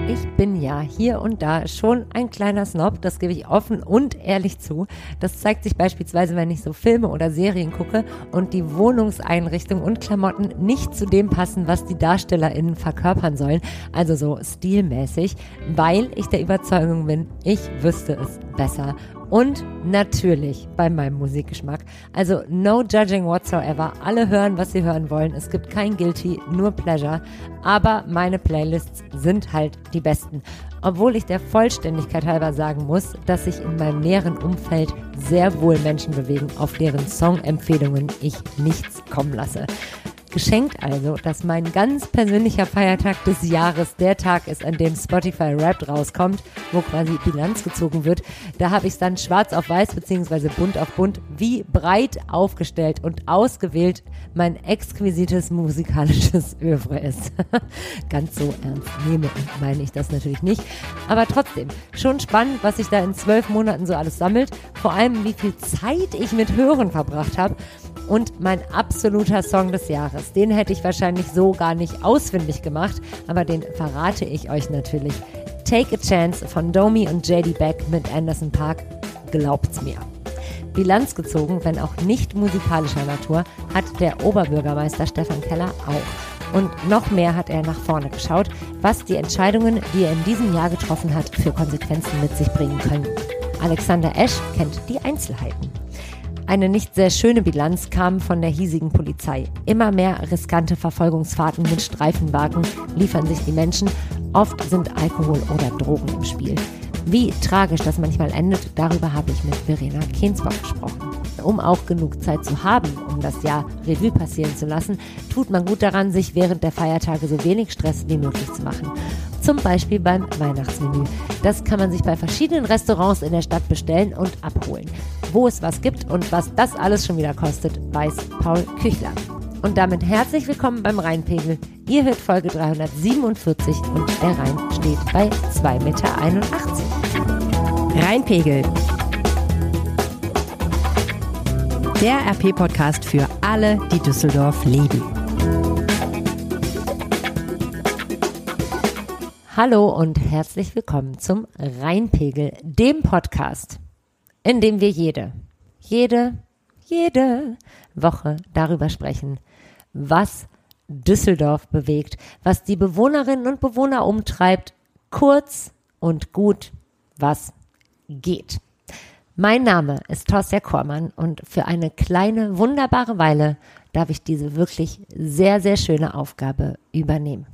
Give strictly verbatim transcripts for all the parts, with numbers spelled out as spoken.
Ich bin ja hier und da schon ein kleiner Snob, das gebe ich offen und ehrlich zu. Das zeigt sich beispielsweise, wenn ich so Filme oder Serien gucke und die Wohnungseinrichtung und Klamotten nicht zu dem passen, was die DarstellerInnen verkörpern sollen, also so stilmäßig, weil ich der Überzeugung bin, ich wüsste es besser. Und natürlich bei meinem Musikgeschmack. Also no judging whatsoever. Alle hören, was sie hören wollen. Es gibt kein Guilty, nur Pleasure. Aber meine Playlists sind halt die besten. Obwohl ich der Vollständigkeit halber sagen muss, dass sich in meinem näheren Umfeld sehr wohl Menschen bewegen, auf deren Songempfehlungen ich nichts kommen lasse. Geschenkt also, dass mein ganz persönlicher Feiertag des Jahres der Tag ist, an dem Spotify Wrapped rauskommt, wo quasi Bilanz gezogen wird. Da habe ich es dann schwarz auf weiß bzw. bunt auf bunt, wie breit aufgestellt und ausgewählt mein exquisites musikalisches Œuvre ist. Ganz so ernst nehme und meine ich das natürlich nicht. Aber trotzdem, schon spannend, was sich da in zwölf Monaten so alles sammelt. Vor allem, wie viel Zeit ich mit Hören verbracht habe. Und mein absoluter Song des Jahres, den hätte ich wahrscheinlich so gar nicht ausfindig gemacht, aber den verrate ich euch natürlich. Take a Chance von Domi und J D Beck mit Anderson .Paak, glaubt's mir. Bilanz gezogen, wenn auch nicht musikalischer Natur, hat der Oberbürgermeister Stefan Keller auch. Und noch mehr hat er nach vorne geschaut, was die Entscheidungen, die er in diesem Jahr getroffen hat, für Konsequenzen mit sich bringen können. Alexander Esch kennt die Einzelheiten. Eine nicht sehr schöne Bilanz kam von der hiesigen Polizei. Immer mehr riskante Verfolgungsfahrten mit Streifenwagen liefern sich die Menschen. Oft sind Alkohol oder Drogen im Spiel. Wie tragisch das manchmal endet, darüber habe ich mit Verena Kensbock gesprochen. Um auch genug Zeit zu haben, um das Jahr Revue passieren zu lassen, tut man gut daran, sich während der Feiertage so wenig Stress wie möglich zu machen. Zum Beispiel beim Weihnachtsmenü. Das kann man sich bei verschiedenen Restaurants in der Stadt bestellen und abholen. Wo es was gibt und was das alles schon wieder kostet, weiß Paul Küchler. Und damit herzlich willkommen beim Rheinpegel. Ihr hört Folge dreihundertsiebenundvierzig und der Rhein steht bei zwei Komma einundachtzig Meter. Rheinpegel. Der R P-Podcast für alle, die Düsseldorf lieben. Hallo und herzlich willkommen zum Rheinpegel, dem Podcast, in dem wir jede, jede, jede Woche darüber sprechen, was Düsseldorf bewegt, was die Bewohnerinnen und Bewohner umtreibt, kurz und gut, was geht. Mein Name ist Torstja Kormann und für eine kleine, wunderbare Weile darf ich diese wirklich sehr, sehr schöne Aufgabe übernehmen.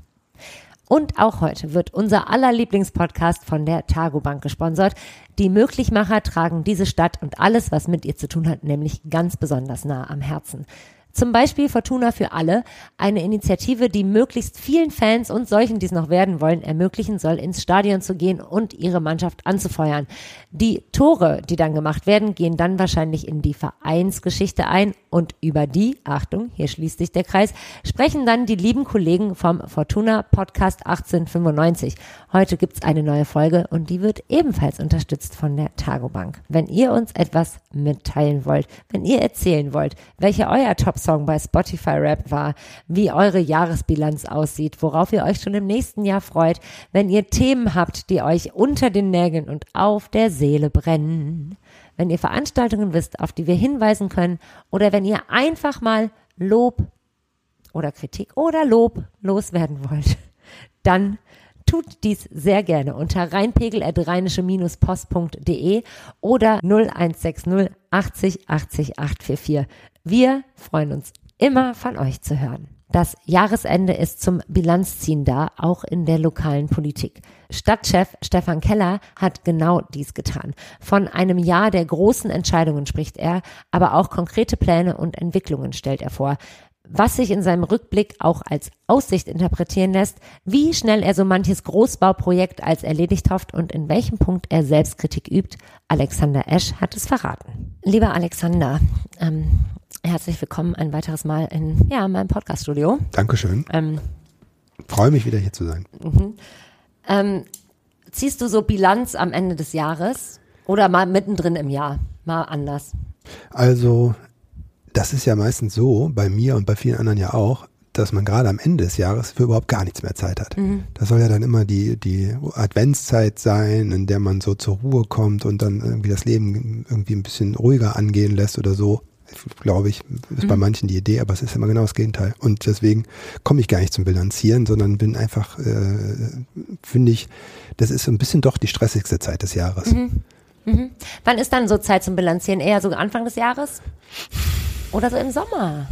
Und auch heute wird unser aller Lieblingspodcast von der Targobank gesponsert. Die Möglichmacher tragen diese Stadt und alles, was mit ihr zu tun hat, nämlich ganz besonders nah am Herzen. Zum Beispiel Fortuna für alle, eine Initiative, die möglichst vielen Fans und solchen, die es noch werden wollen, ermöglichen soll, ins Stadion zu gehen und ihre Mannschaft anzufeuern. Die Tore, die dann gemacht werden, gehen dann wahrscheinlich in die Vereinsgeschichte ein und über die, Achtung, hier schließt sich der Kreis, sprechen dann die lieben Kollegen vom Fortuna Podcast achtzehnhundertfünfundneunzig. Heute gibt's eine neue Folge und die wird ebenfalls unterstützt von der Targobank. Wenn ihr uns etwas mitteilen wollt, wenn ihr erzählen wollt, welcher euer Top-Song bei Spotify Rap war, wie eure Jahresbilanz aussieht, worauf ihr euch schon im nächsten Jahr freut, wenn ihr Themen habt, die euch unter den Nägeln und auf der Seele brennen, wenn ihr Veranstaltungen wisst, auf die wir hinweisen können oder wenn ihr einfach mal Lob oder Kritik oder Lob loswerden wollt, dann tut dies sehr gerne unter rheinpegel at rheinische post punkt de oder null eins sechs null achtzig achtzig achthundertvierundvierzig. Wir freuen uns immer von euch zu hören. Das Jahresende ist zum Bilanzziehen da, auch in der lokalen Politik. Stadtchef Stefan Keller hat genau dies getan. Von einem Jahr der großen Entscheidungen spricht er, aber auch konkrete Pläne und Entwicklungen stellt er vor. Was sich in seinem Rückblick auch als Aussicht interpretieren lässt, wie schnell er so manches Großbauprojekt als erledigt hofft und in welchem Punkt er Selbstkritik übt, Alexander Esch hat es verraten. Lieber Alexander, ähm, herzlich willkommen ein weiteres Mal in ja, meinem Podcast-Studio. Dankeschön. Ähm, Freue mich, wieder hier zu sein. Mhm. Ähm, ziehst du so Bilanz am Ende des Jahres oder mal mittendrin im Jahr? Mal anders? Also, das ist ja meistens so, bei mir und bei vielen anderen ja auch, dass man gerade am Ende des Jahres für überhaupt gar nichts mehr Zeit hat. Mhm. Das soll ja dann immer die, die Adventszeit sein, in der man so zur Ruhe kommt und dann irgendwie das Leben irgendwie ein bisschen ruhiger angehen lässt oder so. Glaube ich, ist mhm. bei manchen die Idee, aber es ist immer genau das Gegenteil. Und deswegen komme ich gar nicht zum Bilanzieren, sondern bin einfach, äh, finde ich, das ist so ein bisschen doch die stressigste Zeit des Jahres. Mhm. Mhm. Wann ist dann so Zeit zum Bilanzieren? Eher so Anfang des Jahres? Oder so im Sommer?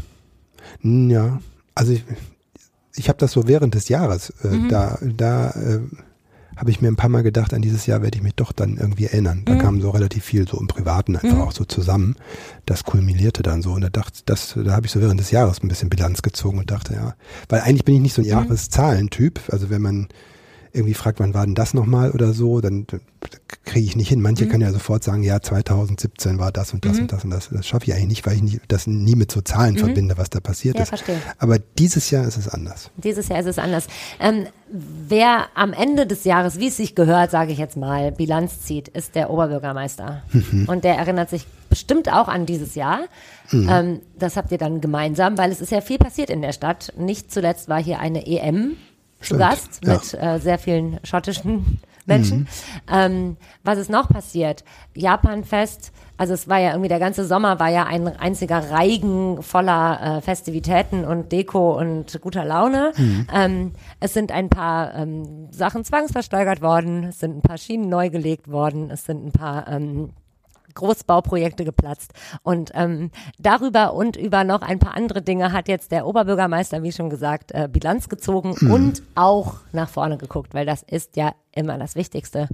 Ja, also ich, ich habe das so während des Jahres, äh, mhm. da, da äh, habe ich mir ein paar Mal gedacht, an dieses Jahr werde ich mich doch dann irgendwie erinnern. Da mhm. kam so relativ viel so im Privaten einfach mhm. auch so zusammen. Das kulminierte dann so und da dachte das, da habe ich so während des Jahres ein bisschen Bilanz gezogen und dachte, ja, weil eigentlich bin ich nicht so ein mhm. Jahreszahlentyp. Also wenn man irgendwie fragt, wann war denn das nochmal oder so, dann kriege ich nicht hin. Manche mhm. können ja sofort sagen, ja, zweitausendsiebzehn war das und das mhm. und das und das. Das schaffe ich eigentlich nicht, weil ich nie, das nie mit so Zahlen mhm. verbinde, was da passiert ja, ist. Verstehe. Aber dieses Jahr ist es anders. Dieses Jahr ist es anders. Ähm, wer am Ende des Jahres, wie es sich gehört, sage ich jetzt mal, Bilanz zieht, ist der Oberbürgermeister. Mhm. Und der erinnert sich bestimmt auch an dieses Jahr. Mhm. Ähm, das habt ihr dann gemeinsam, weil es ist ja viel passiert in der Stadt. Nicht zuletzt war hier eine E M zu Gast ja. mit äh, sehr vielen schottischen Menschen. Mhm. Ähm, was ist noch passiert? Japanfest, also es war ja irgendwie, der ganze Sommer war ja ein einziger Reigen voller äh, Festivitäten und Deko und guter Laune. Mhm. Ähm, es sind ein paar ähm, Sachen zwangsversteigert worden, es sind ein paar Schienen neu gelegt worden, es sind ein paar ähm, Großbauprojekte geplatzt und ähm, darüber und über noch ein paar andere Dinge hat jetzt der Oberbürgermeister, wie schon gesagt, äh, Bilanz gezogen mhm. und auch nach vorne geguckt, weil das ist ja immer das Wichtigste.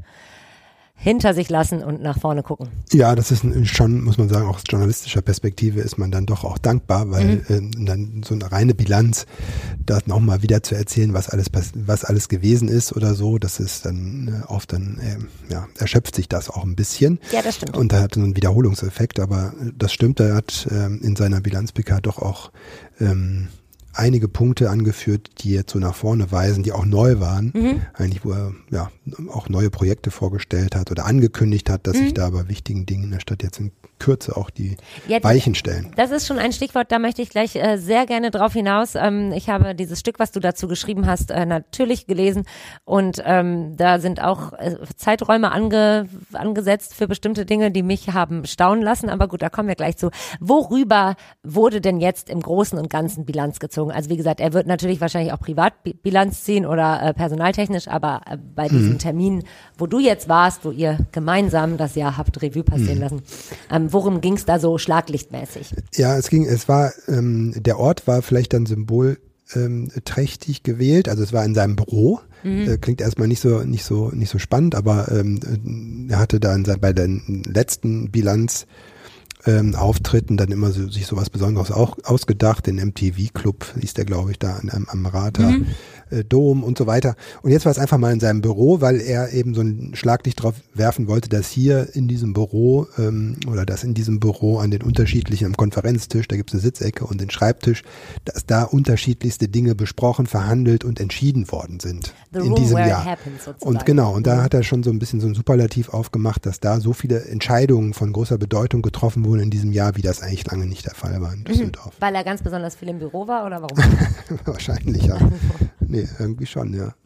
Hinter sich lassen und nach vorne gucken. Ja, das ist schon, muss man sagen, auch aus journalistischer Perspektive ist man dann doch auch dankbar, weil mhm. äh, dann so eine reine Bilanz, das nochmal wieder zu erzählen, was alles was alles gewesen ist oder so, das ist dann äh, oft dann, äh, ja, erschöpft sich das auch ein bisschen. Ja, das stimmt. Und da hat so einen Wiederholungseffekt, aber das stimmt, er hat äh, in seiner Bilanz-P K doch auch ähm, einige Punkte angeführt, die jetzt so nach vorne weisen, die auch neu waren, mhm. eigentlich wo er ja auch neue Projekte vorgestellt hat oder angekündigt hat, dass mhm. sich da bei wichtigen Dingen in der Stadt jetzt in Kürze auch die ja, Weichen stellen. Das ist schon ein Stichwort, da möchte ich gleich äh, sehr gerne drauf hinaus. Ähm, ich habe dieses Stück, was du dazu geschrieben hast, äh, natürlich gelesen und ähm, da sind auch äh, Zeiträume ange, angesetzt für bestimmte Dinge, die mich haben staunen lassen, aber gut, da kommen wir gleich zu. Worüber wurde denn jetzt im Großen und Ganzen Bilanz gezogen? Also wie gesagt, er wird natürlich wahrscheinlich auch Privatbilanz ziehen oder äh, personaltechnisch, aber äh, bei diesem mhm. Termin, wo du jetzt warst, wo ihr gemeinsam das Jahr habt Revue passieren mhm. lassen, ähm, worum ging es da so schlaglichtmäßig? Ja, es ging, es war, ähm, der Ort war vielleicht dann symbolträchtig gewählt, also es war in seinem Büro. Mhm. Äh, klingt erstmal nicht so, nicht so, nicht so spannend, aber ähm, er hatte da in sein, bei der letzten Bilanz Ähm, Auftritten dann immer so, sich sowas Besonderes auch ausgedacht, den M T V-Club hieß der, glaube ich, da am, am Rather mhm. äh, Dom und so weiter. Und jetzt war es einfach mal in seinem Büro, weil er eben so ein Schlaglicht drauf werfen wollte, dass hier in diesem Büro ähm, oder dass in diesem Büro an den unterschiedlichen, am Konferenztisch, da gibt es eine Sitzecke und den Schreibtisch, dass da unterschiedlichste Dinge besprochen, verhandelt und entschieden worden sind. The in diesem Jahr. Happens, und genau, und da hat er schon so ein bisschen so ein Superlativ aufgemacht, dass da so viele Entscheidungen von großer Bedeutung getroffen wurden in diesem Jahr, wie das eigentlich lange nicht der Fall war in Düsseldorf. Mhm. Weil er ganz besonders viel im Büro war oder warum? Wahrscheinlich, ja. Nee, irgendwie schon, ja.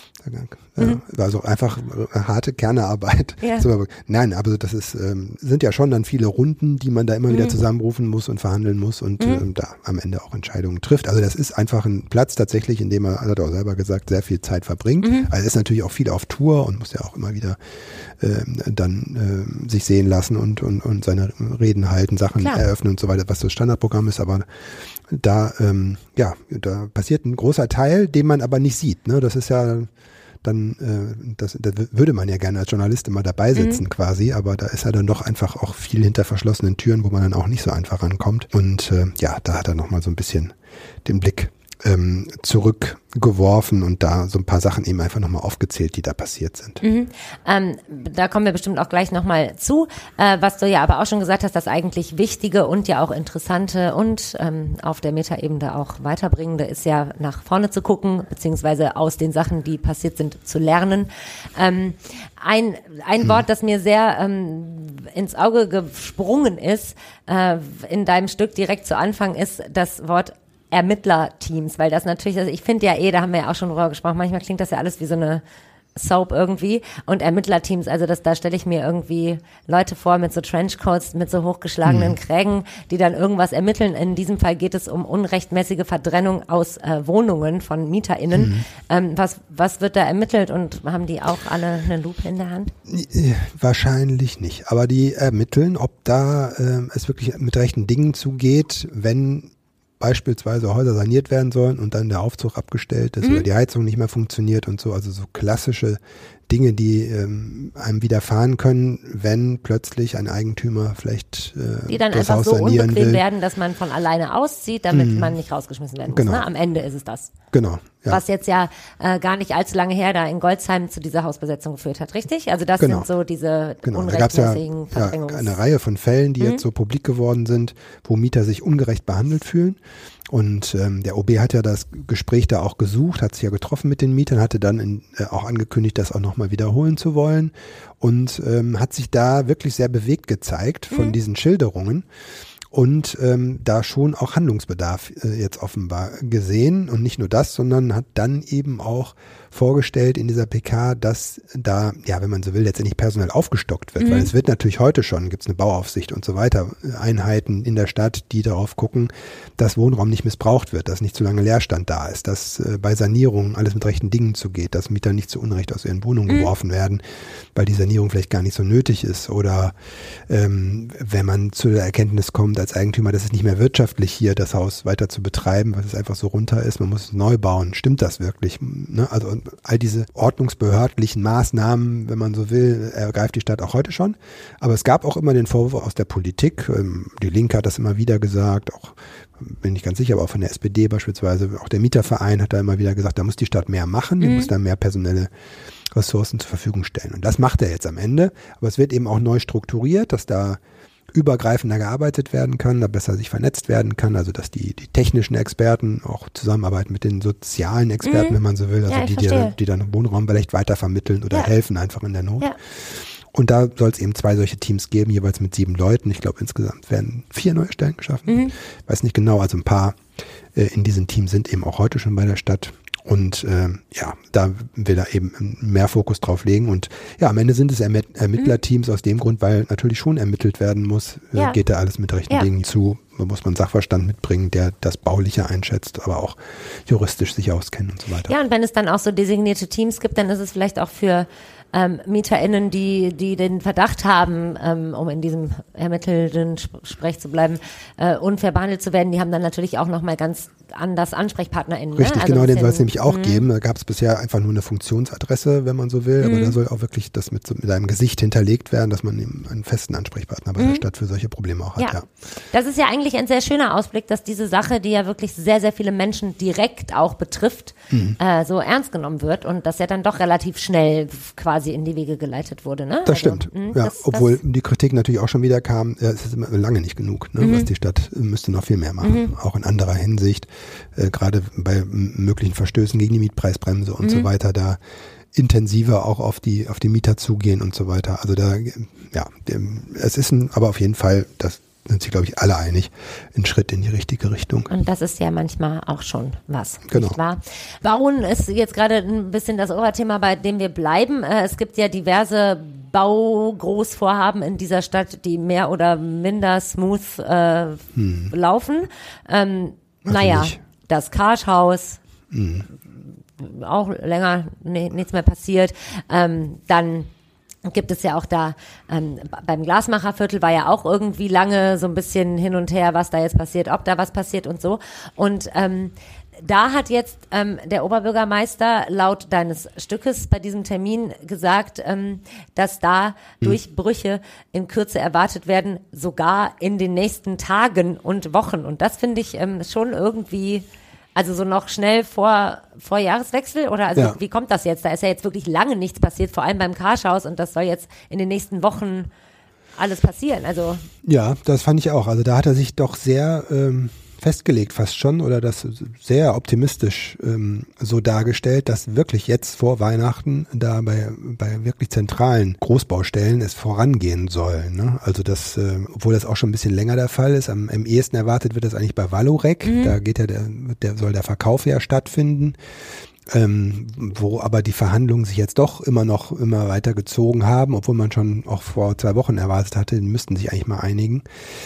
Mhm. Also einfach harte Kernearbeit. Ja. So, nein, aber das ist, ähm, sind ja schon dann viele Runden, die man da immer mhm. wieder zusammenrufen muss und verhandeln muss und mhm. ähm, da am Ende auch Entscheidungen trifft. Also das ist einfach ein Platz tatsächlich, in dem er, hat er auch selber gesagt, sehr viel Zeit verbringt. Mhm. Also er ist natürlich auch viel auf Tour und muss ja auch immer wieder ähm, dann äh, sich sehen lassen und, und, und seine Reden halten, Sachen Klar. eröffnen und so weiter, was das Standardprogramm ist, aber da, ähm, ja, da passiert ein großer Teil, den man aber nicht sieht. Ne? Das ist ja dann, äh, das, da würde man ja gerne als Journalist immer dabei sitzen mhm. quasi, aber da ist ja dann doch einfach auch viel hinter verschlossenen Türen, wo man dann auch nicht so einfach rankommt. Und äh, ja, da hat er nochmal so ein bisschen den Blick ähm, zurückgeworfen und da so ein paar Sachen eben einfach nochmal aufgezählt, die da passiert sind. Mhm. Ähm, da kommen wir bestimmt auch gleich nochmal zu, äh, was du ja aber auch schon gesagt hast, das eigentlich Wichtige und ja auch Interessante und ähm, auf der Metaebene auch Weiterbringende ist ja nach vorne zu gucken, beziehungsweise aus den Sachen, die passiert sind, zu lernen. Ähm, ein ein mhm. Wort, das mir sehr ähm, ins Auge gesprungen ist, äh, in deinem Stück direkt zu Anfang, ist das Wort Ermittlerteams, weil das natürlich, also ich finde ja eh, da haben wir ja auch schon drüber gesprochen, manchmal klingt das ja alles wie so eine Soap irgendwie und Ermittlerteams, also das, da stelle ich mir irgendwie Leute vor mit so Trenchcoats, mit so hochgeschlagenen mhm. Krägen, die dann irgendwas ermitteln. In diesem Fall geht es um unrechtmäßige Verdrennung aus äh, Wohnungen von MieterInnen. Mhm. Ähm, was, was wird da ermittelt und haben die auch alle eine Lupe in der Hand? Wahrscheinlich nicht, aber die ermitteln, ob da äh, es wirklich mit rechten Dingen zugeht, wenn beispielsweise Häuser saniert werden sollen und dann der Aufzug abgestellt ist mhm. oder die Heizung nicht mehr funktioniert und so, also so klassische Dinge, die ähm, einem widerfahren können, wenn plötzlich ein Eigentümer vielleicht äh, die dann das einfach Haus so sanieren unbequem will. werden, dass man von alleine auszieht, damit mhm. man nicht rausgeschmissen werden muss. Genau. Ne? Am Ende ist es das. Genau. Ja. Was jetzt ja äh, gar nicht allzu lange her da in Goldsheim zu dieser Hausbesetzung geführt hat, richtig? Also das genau. sind so diese genau. unrechtmäßigen da gab's ja, ja eine Reihe von Fällen, die mhm. jetzt so publik geworden sind, wo Mieter sich ungerecht behandelt fühlen. Und ähm, der O B hat ja das Gespräch da auch gesucht, hat sich ja getroffen mit den Mietern, hatte dann in, äh, auch angekündigt, das auch nochmal wiederholen zu wollen und ähm, hat sich da wirklich sehr bewegt gezeigt von mhm. diesen Schilderungen. Und ähm, da schon auch Handlungsbedarf äh, jetzt offenbar gesehen. Und nicht nur das, sondern hat dann eben auch vorgestellt in dieser P K, dass da, ja, wenn man so will, letztendlich personell aufgestockt wird. Mhm. Weil es wird natürlich heute schon, gibt es eine Bauaufsicht und so weiter, Einheiten in der Stadt, die darauf gucken, dass Wohnraum nicht missbraucht wird, dass nicht zu lange Leerstand da ist, dass äh, bei Sanierungen alles mit rechten Dingen zugeht, dass Mieter nicht zu Unrecht aus ihren Wohnungen mhm. geworfen werden, weil die Sanierung vielleicht gar nicht so nötig ist. Oder ähm, wenn man zu der Erkenntnis kommt als Eigentümer, dass es nicht mehr wirtschaftlich hier das Haus weiter zu betreiben, weil es einfach so runter ist, man muss es neu bauen. Stimmt das wirklich? Ne? Also all diese ordnungsbehördlichen Maßnahmen, wenn man so will, ergreift die Stadt auch heute schon. Aber es gab auch immer den Vorwurf aus der Politik. Die Linke hat das immer wieder gesagt, auch bin ich ganz sicher, aber auch von der S P D beispielsweise, auch der Mieterverein hat da immer wieder gesagt, da muss die Stadt mehr machen, die mhm. muss da mehr personelle Ressourcen zur Verfügung stellen. Und das macht er jetzt am Ende. Aber es wird eben auch neu strukturiert, dass da übergreifender gearbeitet werden kann, da besser sich vernetzt werden kann, also dass die, die technischen Experten auch zusammenarbeiten mit den sozialen Experten, mhm. wenn man so will, also ja, die, die, die dann Wohnraum vielleicht weitervermitteln oder ja. helfen einfach in der Not. Ja. Und da soll es eben zwei solche Teams geben, jeweils mit sieben Leuten. Ich glaube, insgesamt werden vier neue Stellen geschaffen. Mhm. Weiß nicht genau, also ein paar äh, in diesem Team sind eben auch heute schon bei der Stadt. Und äh, ja, da will er eben mehr Fokus drauf legen. Und ja, am Ende sind es Ermitt- Ermittlerteams mhm. aus dem Grund, weil natürlich schon ermittelt werden muss, ja. äh, geht da alles mit rechten ja. Dingen zu. Da muss man einen Sachverstand mitbringen, der das Bauliche einschätzt, aber auch juristisch sich auskennt und so weiter. Ja, und wenn es dann auch so designierte Teams gibt, dann ist es vielleicht auch für ähm, MieterInnen, die die den Verdacht haben, ähm, um in diesem ermittelnden Sprech zu bleiben, äh, unfair behandelt zu werden, die haben dann natürlich auch nochmal ganz anders AnsprechpartnerInnen. Richtig, ne? Also genau, den soll es nämlich auch mh. geben. Da gab es bisher einfach nur eine Funktionsadresse, wenn man so will, aber mhm. da soll auch wirklich das mit, mit einem Gesicht hinterlegt werden, dass man eben einen festen Ansprechpartner bei mhm. der Stadt für solche Probleme auch hat. Ja. ja, das ist ja eigentlich ein sehr schöner Ausblick, dass diese Sache, die ja wirklich sehr, sehr viele Menschen direkt auch betrifft, mhm. äh, so ernst genommen wird und dass ja dann doch relativ schnell quasi in die Wege geleitet wurde. Ne? Das also, stimmt, mh, ja, das, obwohl das die Kritik natürlich auch schon wieder kam, ja, es ist immer lange nicht genug, ne? mhm. was die Stadt müsste noch viel mehr machen, mhm. auch in anderer Hinsicht, äh, gerade bei möglichen Verstößen gegen die Mietpreisbremse und mhm. so weiter, da intensiver auch auf die auf die Mieter zugehen und so weiter. Also da, ja, es ist ein, aber auf jeden Fall, das sind sich, glaube ich, alle einig, ein Schritt in die richtige Richtung. Und das ist ja manchmal auch schon was, genau. nicht wahr? Bauen ist jetzt gerade ein bisschen das Oberthema, bei dem wir bleiben. Es gibt ja diverse Baugroßvorhaben in dieser Stadt, die mehr oder minder smooth äh, hm. laufen. Ähm, also naja, nicht. Das Karschhaus, hm. auch länger nee, nichts mehr passiert. Ähm, dann gibt es ja auch da, ähm, beim Glasmacherviertel war ja auch irgendwie lange so ein bisschen hin und her, was da jetzt passiert, ob da was passiert und so. Und ähm, da hat jetzt ähm, der Oberbürgermeister laut deines Stückes bei diesem Termin gesagt, ähm, dass da hm. Durchbrüche in Kürze erwartet werden, sogar in den nächsten Tagen und Wochen. Und das finde ich ähm, schon irgendwie... Also so noch schnell vor, vor Jahreswechsel oder also ja. wie kommt das jetzt? Da ist ja jetzt wirklich lange nichts passiert, vor allem beim Karschhaus und das soll jetzt in den nächsten Wochen alles passieren. Also ja, das fand ich auch. Also da hat er sich doch sehr ähm, festgelegt fast schon oder das sehr optimistisch ähm, so dargestellt, dass wirklich jetzt vor Weihnachten da bei, bei wirklich zentralen Großbaustellen es vorangehen soll. Ne? Also das, äh, obwohl das auch schon ein bisschen länger der Fall ist, am, am ehesten erwartet wird das eigentlich bei Valorec, mhm. da geht ja der, der soll der Verkauf ja stattfinden. Ähm, wo aber die Verhandlungen sich jetzt doch immer noch immer weiter gezogen haben, obwohl man schon auch vor zwei Wochen erwartet hatte, die müssten sich eigentlich mal einigen.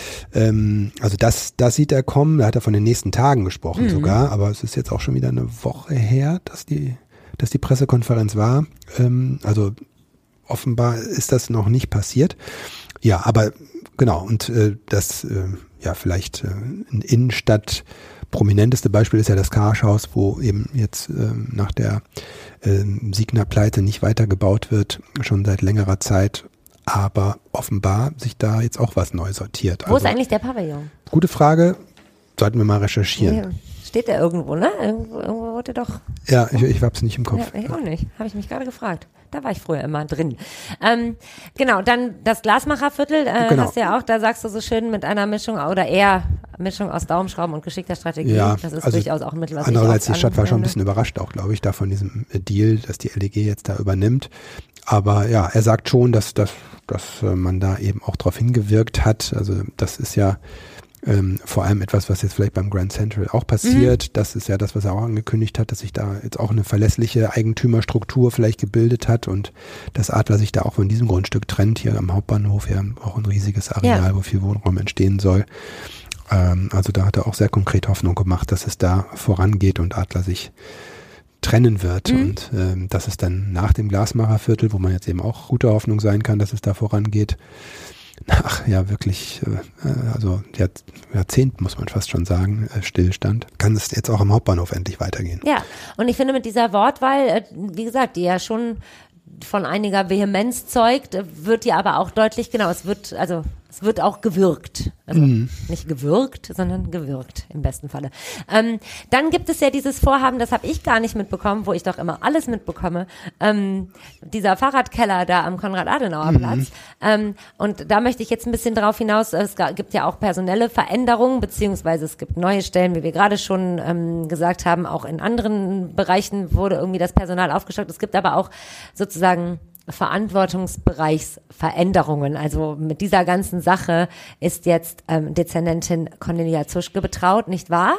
Ähm, also das, das sieht er kommen, da hat er von den nächsten Tagen gesprochen mhm. sogar, aber es ist jetzt auch schon wieder eine Woche her, dass die, dass die Pressekonferenz war. Ähm, also offenbar ist das noch nicht passiert. Ja, aber genau, und äh, das, äh, ja, vielleicht äh, in Innenstadt prominenteste Beispiel ist ja das Karschhaus, wo eben jetzt äh, nach der äh, Signa-Pleite nicht weitergebaut wird, schon seit längerer Zeit, aber offenbar sich da jetzt auch was neu sortiert. Wo also, ist eigentlich der Pavillon? Gute Frage, sollten wir mal recherchieren. Ja, steht der irgendwo, ne? Irgendwo, irgendwo wurde doch... Ja, ich, ich hab's nicht im Kopf. Ja, ich auch nicht, habe ich mich gerade gefragt. Da war ich früher immer drin. Ähm, genau, dann das Glasmacherviertel, äh, genau. hast du ja auch, da sagst du so schön mit einer Mischung oder eher Mischung aus Daumenschrauben und geschickter Strategie. Ja, das ist also durchaus auch ein Mittel, was andererseits, ich die Stadt war schon ein anwende. bisschen überrascht auch, glaube ich, da von diesem Deal, dass die L E G jetzt da übernimmt. Aber ja, er sagt schon, dass, dass, dass man da eben auch drauf hingewirkt hat. Also das ist ja Ähm, vor allem etwas, was jetzt vielleicht beim Grand Central auch passiert. Mhm. Das ist ja das, was er auch angekündigt hat, dass sich da jetzt auch eine verlässliche Eigentümerstruktur vielleicht gebildet hat und dass Adler sich da auch von diesem Grundstück trennt. Hier am Hauptbahnhof ja auch ein riesiges Areal, ja. wo viel Wohnraum entstehen soll. Ähm, also da hat er auch sehr konkret Hoffnung gemacht, dass es da vorangeht und Adler sich trennen wird. Mhm. Und ähm, dass es dann nach dem Glasmacherviertel, wo man jetzt eben auch gute Hoffnung sein kann, dass es da vorangeht, nach ja wirklich, äh, also Jahrzehnt muss man fast schon sagen, äh, Stillstand, kann es jetzt auch am Hauptbahnhof endlich weitergehen. Ja, und ich finde mit dieser Wortwahl, äh, wie gesagt, die ja schon von einiger Vehemenz zeugt, wird ja aber auch deutlich, genau, es wird, also es wird auch gewirkt. Also mhm. nicht gewirkt, sondern gewirkt im besten Falle. Ähm, dann gibt es ja dieses Vorhaben, das habe ich gar nicht mitbekommen, wo ich doch immer alles mitbekomme, ähm, dieser Fahrradkeller da am Konrad-Adenauer-Platz. Mhm. Ähm, und da möchte ich jetzt ein bisschen drauf hinaus, es gibt ja auch personelle Veränderungen, beziehungsweise es gibt neue Stellen, wie wir gerade schon ähm, gesagt haben, auch in anderen Bereichen wurde irgendwie das Personal aufgestockt. Es gibt aber auch sozusagen Verantwortungsbereichsveränderungen. Also mit dieser ganzen Sache ist jetzt ähm, Dezernentin Cornelia Zuschke betraut, nicht wahr?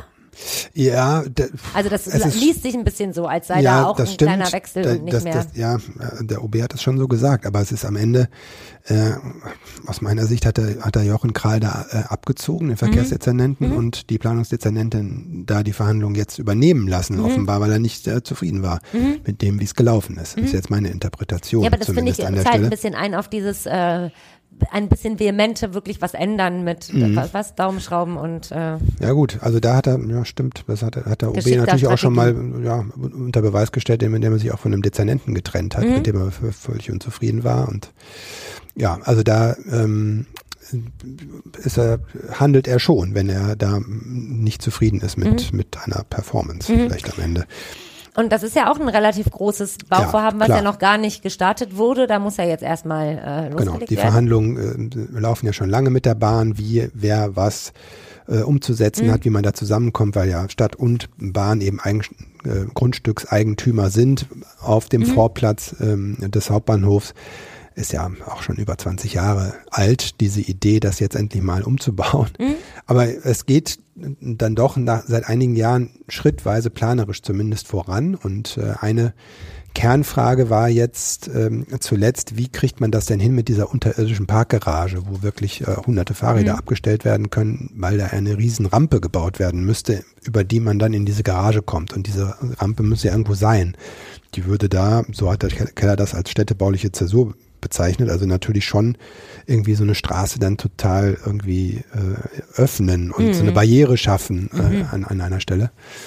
Ja. De, also das liest sich ein bisschen so, als sei ja, da auch ein stimmt. kleiner Wechsel da, und nicht das, mehr. Das, ja, der O B hat es schon so gesagt, aber es ist am Ende, äh, aus meiner Sicht hat er, hat er Jochen Kral da äh, abgezogen, den Verkehrsdezernenten, mhm. und die Planungsdezernentin da die Verhandlungen jetzt übernehmen lassen, mhm. offenbar, weil er nicht äh, zufrieden war mhm. mit dem, wie es gelaufen ist. Mhm. Das ist jetzt meine Interpretation. Ja, aber das finde ich, an der zahlt Stelle. ein bisschen ein auf dieses äh, ein bisschen vehemente wirklich was ändern mit mhm. was, was Daumenschrauben und äh, ja gut, also da hat er, ja stimmt, das hat, hat der O B natürlich auch schon mal ja, unter Beweis gestellt, indem er sich auch von einem Dezernenten getrennt hat, mhm. mit dem er völlig unzufrieden war und ja, also da ähm, ist er, handelt er schon, wenn er da nicht zufrieden ist mit, mhm. mit einer Performance mhm. vielleicht am Ende. Und das ist ja auch ein relativ großes Bauvorhaben, ja, was ja noch gar nicht gestartet wurde. Da muss ja jetzt erstmal äh, losgelegt Genau, die werden. Verhandlungen äh, laufen ja schon lange mit der Bahn, wie, wer was äh, umzusetzen mhm. hat, wie man da zusammenkommt, weil ja Stadt und Bahn eben Eigen, äh, Grundstückseigentümer sind auf dem mhm. Vorplatz ähm, des Hauptbahnhofs. Ist ja auch schon über zwanzig Jahre alt, diese Idee, das jetzt endlich mal umzubauen. Mhm. Aber es geht dann doch nach, seit einigen Jahren schrittweise planerisch zumindest voran. Und äh, eine Kernfrage war jetzt ähm, zuletzt, wie kriegt man das denn hin mit dieser unterirdischen Parkgarage, wo wirklich äh, hunderte Fahrräder mhm. abgestellt werden können, weil da eine riesen Rampe gebaut werden müsste, über die man dann in diese Garage kommt. Und diese Rampe müsste ja irgendwo sein. Die würde da, so hat der Keller das als städtebauliche Zäsur bezeichnet, also natürlich schon irgendwie so eine Straße dann total irgendwie äh, öffnen und mhm. so eine Barriere schaffen äh, mhm. an, an einer Stelle.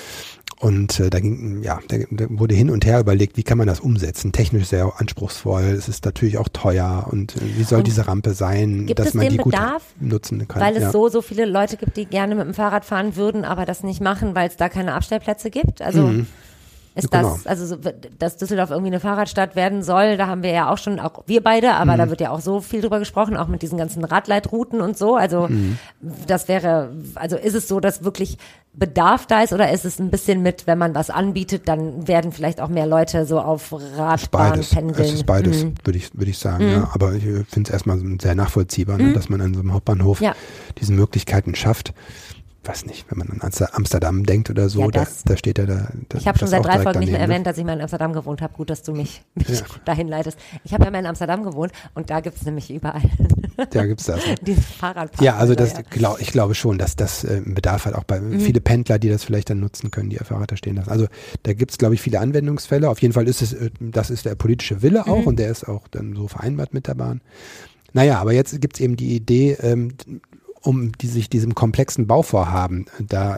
Und äh, da ging, ja, da, da wurde hin und her überlegt, wie kann man das umsetzen? Technisch sehr anspruchsvoll, es ist natürlich auch teuer und äh, wie soll und diese Rampe sein, dass man die Bedarf, gut nutzen kann? Weil es ja. so, so viele Leute gibt, die gerne mit dem Fahrrad fahren würden, aber das nicht machen, weil es da keine Abstellplätze gibt? Also mhm. ist genau. das, also so, dass Düsseldorf irgendwie eine Fahrradstadt werden soll, da haben wir ja auch schon, auch wir beide, aber mhm. da wird ja auch so viel drüber gesprochen, auch mit diesen ganzen Radleitrouten und so, also mhm. das wäre, also ist es so, dass wirklich Bedarf da ist oder ist es ein bisschen mit, wenn man was anbietet, dann werden vielleicht auch mehr Leute so auf Radbahn pendeln? Es ist beides, mhm. würde ich, würde ich sagen, mhm. ja, aber ich finde es erstmal sehr nachvollziehbar, ne, mhm. dass man an so einem Hauptbahnhof ja. diese Möglichkeiten schafft. Weiß nicht, wenn man an Amsterdam denkt oder so, ja, da, da steht ja da. da ich habe schon seit drei Folgen nicht mehr erwähnt, dass ich mal in Amsterdam gewohnt habe. Gut, dass du mich, mich ja. dahin leitest. Ich habe ja mal in Amsterdam gewohnt und da gibt es nämlich überall. Da gibt es das. Diesen Fahrradpark. Ja, also das, ja. Glaub, ich glaube schon, dass das äh, Bedarf hat auch bei mhm. viele Pendler, die das vielleicht dann nutzen können, die ihr Fahrrad da stehen lassen. Also da gibt es, glaube ich, viele Anwendungsfälle. Auf jeden Fall ist es, das ist der politische Wille auch mhm. und der ist auch dann so vereinbart mit der Bahn. Naja, aber jetzt gibt es eben die Idee, ähm, um die sich diesem komplexen Bauvorhaben da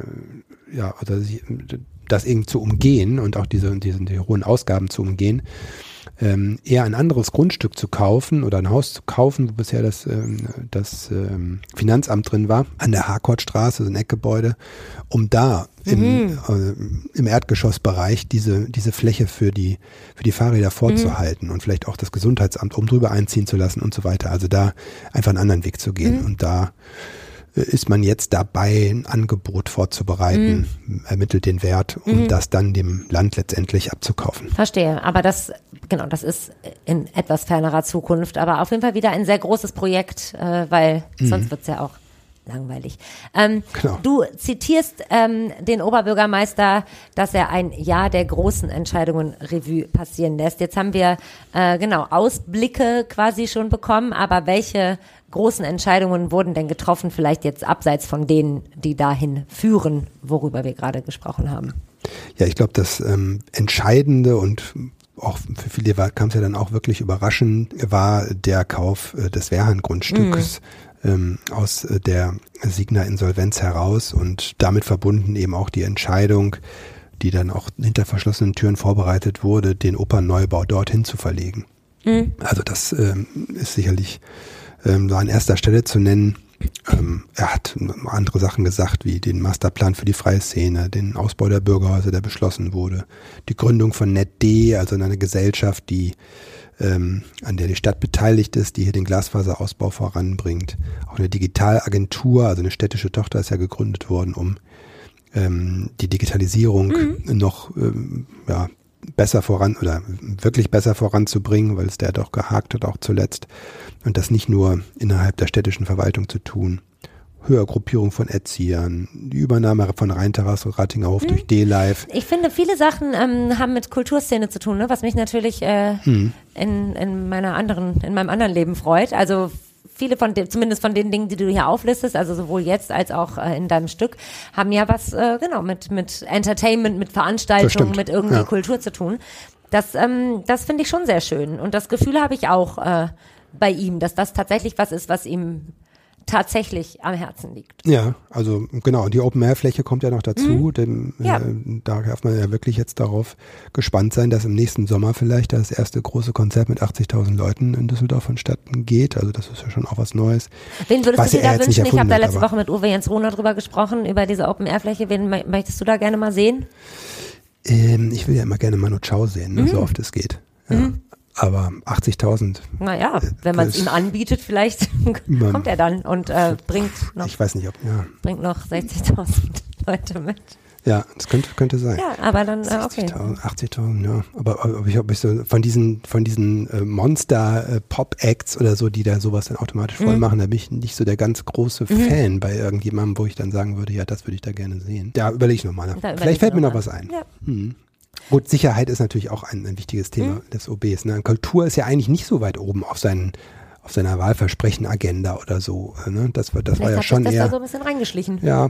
äh, ja oder sie, das irgendwie zu umgehen und auch diese, diese die hohen Ausgaben zu umgehen, ähm, eher ein anderes Grundstück zu kaufen oder ein Haus zu kaufen, wo bisher das, ähm, das ähm, Finanzamt drin war, an der Harkortstraße, so ein Eckgebäude, um da im, mhm. äh, im Erdgeschossbereich diese, diese Fläche für die, für die Fahrräder vorzuhalten mhm. und vielleicht auch das Gesundheitsamt oben drüber einziehen zu lassen und so weiter. Also da einfach einen anderen Weg zu gehen. Mhm. Und da äh, ist man jetzt dabei, ein Angebot vorzubereiten, mhm. ermittelt den Wert, um mhm. das dann dem Land letztendlich abzukaufen. Verstehe, aber das, genau, das ist in etwas fernerer Zukunft, aber auf jeden Fall wieder ein sehr großes Projekt, äh, weil mhm. sonst wird's ja auch langweilig. Ähm, genau. Du zitierst ähm, den Oberbürgermeister, dass er ein Jahr der großen Entscheidungen Revue passieren lässt. Jetzt haben wir äh, genau Ausblicke quasi schon bekommen, aber welche großen Entscheidungen wurden denn getroffen, vielleicht jetzt abseits von denen, die dahin führen, worüber wir gerade gesprochen haben? Ja, ich glaube, das ähm, Entscheidende und auch für viele kam es ja dann auch wirklich überraschend, war der Kauf äh, des Wehrhahn-Grundstücks mm. ähm, aus äh, der Signa-Insolvenz heraus und damit verbunden eben auch die Entscheidung, die dann auch hinter verschlossenen Türen vorbereitet wurde, den Opernneubau dorthin zu verlegen. Mm. Also das ähm, ist sicherlich ähm, so an erster Stelle zu nennen. Ähm, er hat andere Sachen gesagt, wie den Masterplan für die freie Szene, den Ausbau der Bürgerhäuser, der beschlossen wurde, die Gründung von NetD, also eine Gesellschaft, die ähm, an der die Stadt beteiligt ist, die hier den Glasfaserausbau voranbringt. Auch eine Digitalagentur, also eine städtische Tochter ist ja gegründet worden, um ähm, die Digitalisierung mhm. noch ähm, ja, besser voran oder wirklich besser voranzubringen, weil es der doch gehakt hat, auch zuletzt. Und das nicht nur innerhalb der städtischen Verwaltung zu tun. Höhere Gruppierung von Erziehern, die Übernahme von Rheinterrasse und Rattingerhof hm. durch D-Live. Ich finde, viele Sachen ähm, haben mit Kulturszene zu tun, ne? Was mich natürlich äh, hm. in, in meiner anderen, in meinem anderen Leben freut. Also viele von den, zumindest von den Dingen, die du hier auflistest, also sowohl jetzt als auch äh, in deinem Stück, haben ja was äh, genau mit mit Entertainment, mit Veranstaltungen, mit irgendwie ja. Kultur zu tun. Das ähm, das finde ich schon sehr schön und das Gefühl habe ich auch äh, bei ihm, dass das tatsächlich was ist, was ihm tatsächlich am Herzen liegt. Ja, also genau, die Open-Air-Fläche kommt ja noch dazu, mhm. denn ja. äh, da darf man ja wirklich jetzt darauf gespannt sein, dass im nächsten Sommer vielleicht das erste große Konzert mit achtzigtausend Leuten in Düsseldorf vonstatten geht, also das ist ja schon auch was Neues. Wen würdest was du dir da wünschen? Ich habe da letzte Woche mit Uwe Jens Rohner drüber gesprochen, über diese Open-Air-Fläche, wen möchtest du da gerne mal sehen? Ähm, ich will ja immer gerne Manu Chao sehen, ne, mhm. so oft es geht. Ja. Mhm. Aber achtzigtausend. Naja, wenn man es ihm anbietet, vielleicht kommt er dann und äh, bringt noch. Ich weiß nicht, ob, ja. Bringt noch sechzigtausend Leute mit. Ja, das könnte, könnte sein. Ja, aber dann, äh, okay. achtzigtausend, ja. Aber ob ich, ob ich so von diesen, von diesen äh, Monster-Pop-Acts äh, oder so, die da sowas dann automatisch voll mhm. machen, da bin ich nicht so der ganz große mhm. Fan bei irgendjemandem, wo ich dann sagen würde, ja, das würde ich da gerne sehen. Da überlege ich nochmal. Vielleicht fällt mir noch was ein. Ja. Mhm. Gut, Sicherheit ist natürlich auch ein, ein wichtiges Thema mhm. des O Bs. Ne? Kultur ist ja eigentlich nicht so weit oben auf, seinen, auf seiner Wahlversprechen-Agenda oder so. Ne? Das, war, das war ja schon das eher. Da so ein bisschen reingeschlichen. Ja,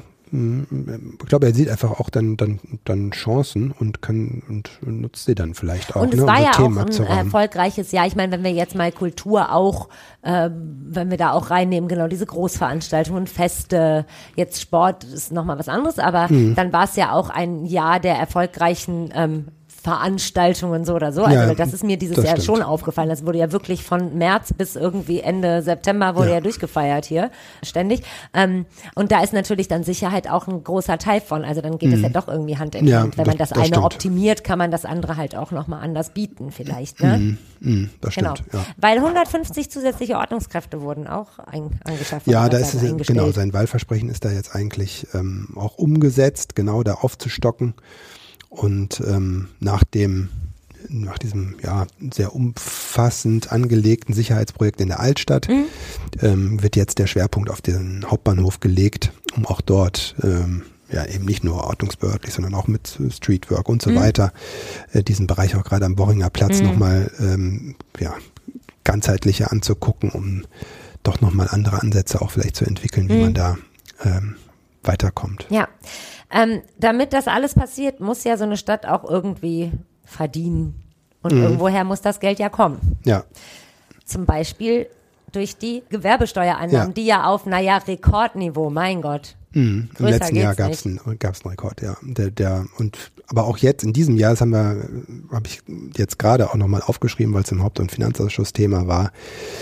ich glaube, er sieht einfach auch dann, dann, dann Chancen und kann und nutzt sie dann vielleicht auch. Und es ne, war um ja Themen auch ein abzuräumen. erfolgreiches Jahr. Ich meine, wenn wir jetzt mal Kultur auch, äh, wenn wir da auch reinnehmen, genau diese Großveranstaltungen, Feste, jetzt Sport ist nochmal was anderes, aber mhm. dann war es ja auch ein Jahr der erfolgreichen ähm, Veranstaltungen so oder so. Also Ja, das ist mir dieses das Jahr stimmt. schon aufgefallen. Das wurde ja wirklich von März bis irgendwie Ende September wurde ja, Ja. durchgefeiert hier, ständig. Ähm, und da ist natürlich dann Sicherheit auch ein großer Teil von. Also dann geht es ja doch irgendwie Hand in Ja, Hand. Wenn man das- das, das eine stimmt. optimiert, kann man das andere halt auch nochmal anders bieten vielleicht. Ne? Mhm, mhm, das Genau. stimmt, ja. Weil hundertfünfzig zusätzliche Ordnungskräfte wurden auch ein, angeschafft. Ja, oder da ist es, eingestellt. genau, sein Wahlversprechen ist da jetzt eigentlich ähm, auch umgesetzt, genau da aufzustocken. Und ähm, nach dem, nach diesem ja sehr umfassend angelegten Sicherheitsprojekt in der Altstadt Mhm. ähm, wird jetzt der Schwerpunkt auf den Hauptbahnhof gelegt, um auch dort ähm, ja eben nicht nur ordnungsbehördlich, sondern auch mit Streetwork und so Mhm. weiter äh, diesen Bereich auch gerade am Borringer Platz Mhm. nochmal ähm, ja, ganzheitlicher anzugucken, um doch nochmal andere Ansätze auch vielleicht zu entwickeln, wie Mhm. man da ähm, weiterkommt. Ja, ähm, damit das alles passiert, muss ja so eine Stadt auch irgendwie verdienen. Und Mhm. irgendwoher muss das Geld ja kommen. Ja, Zum Beispiel durch die Gewerbesteuereinnahmen, Ja. die ja auf, naja, Rekordniveau, mein Gott. mhm. im Größer letzten Jahr geht's gab es einen, gab's einen Rekord, ja. Der, der, und aber auch jetzt in diesem Jahr, das haben wir, habe ich jetzt gerade auch nochmal aufgeschrieben, weil es im Haupt- und Finanzausschuss Thema war,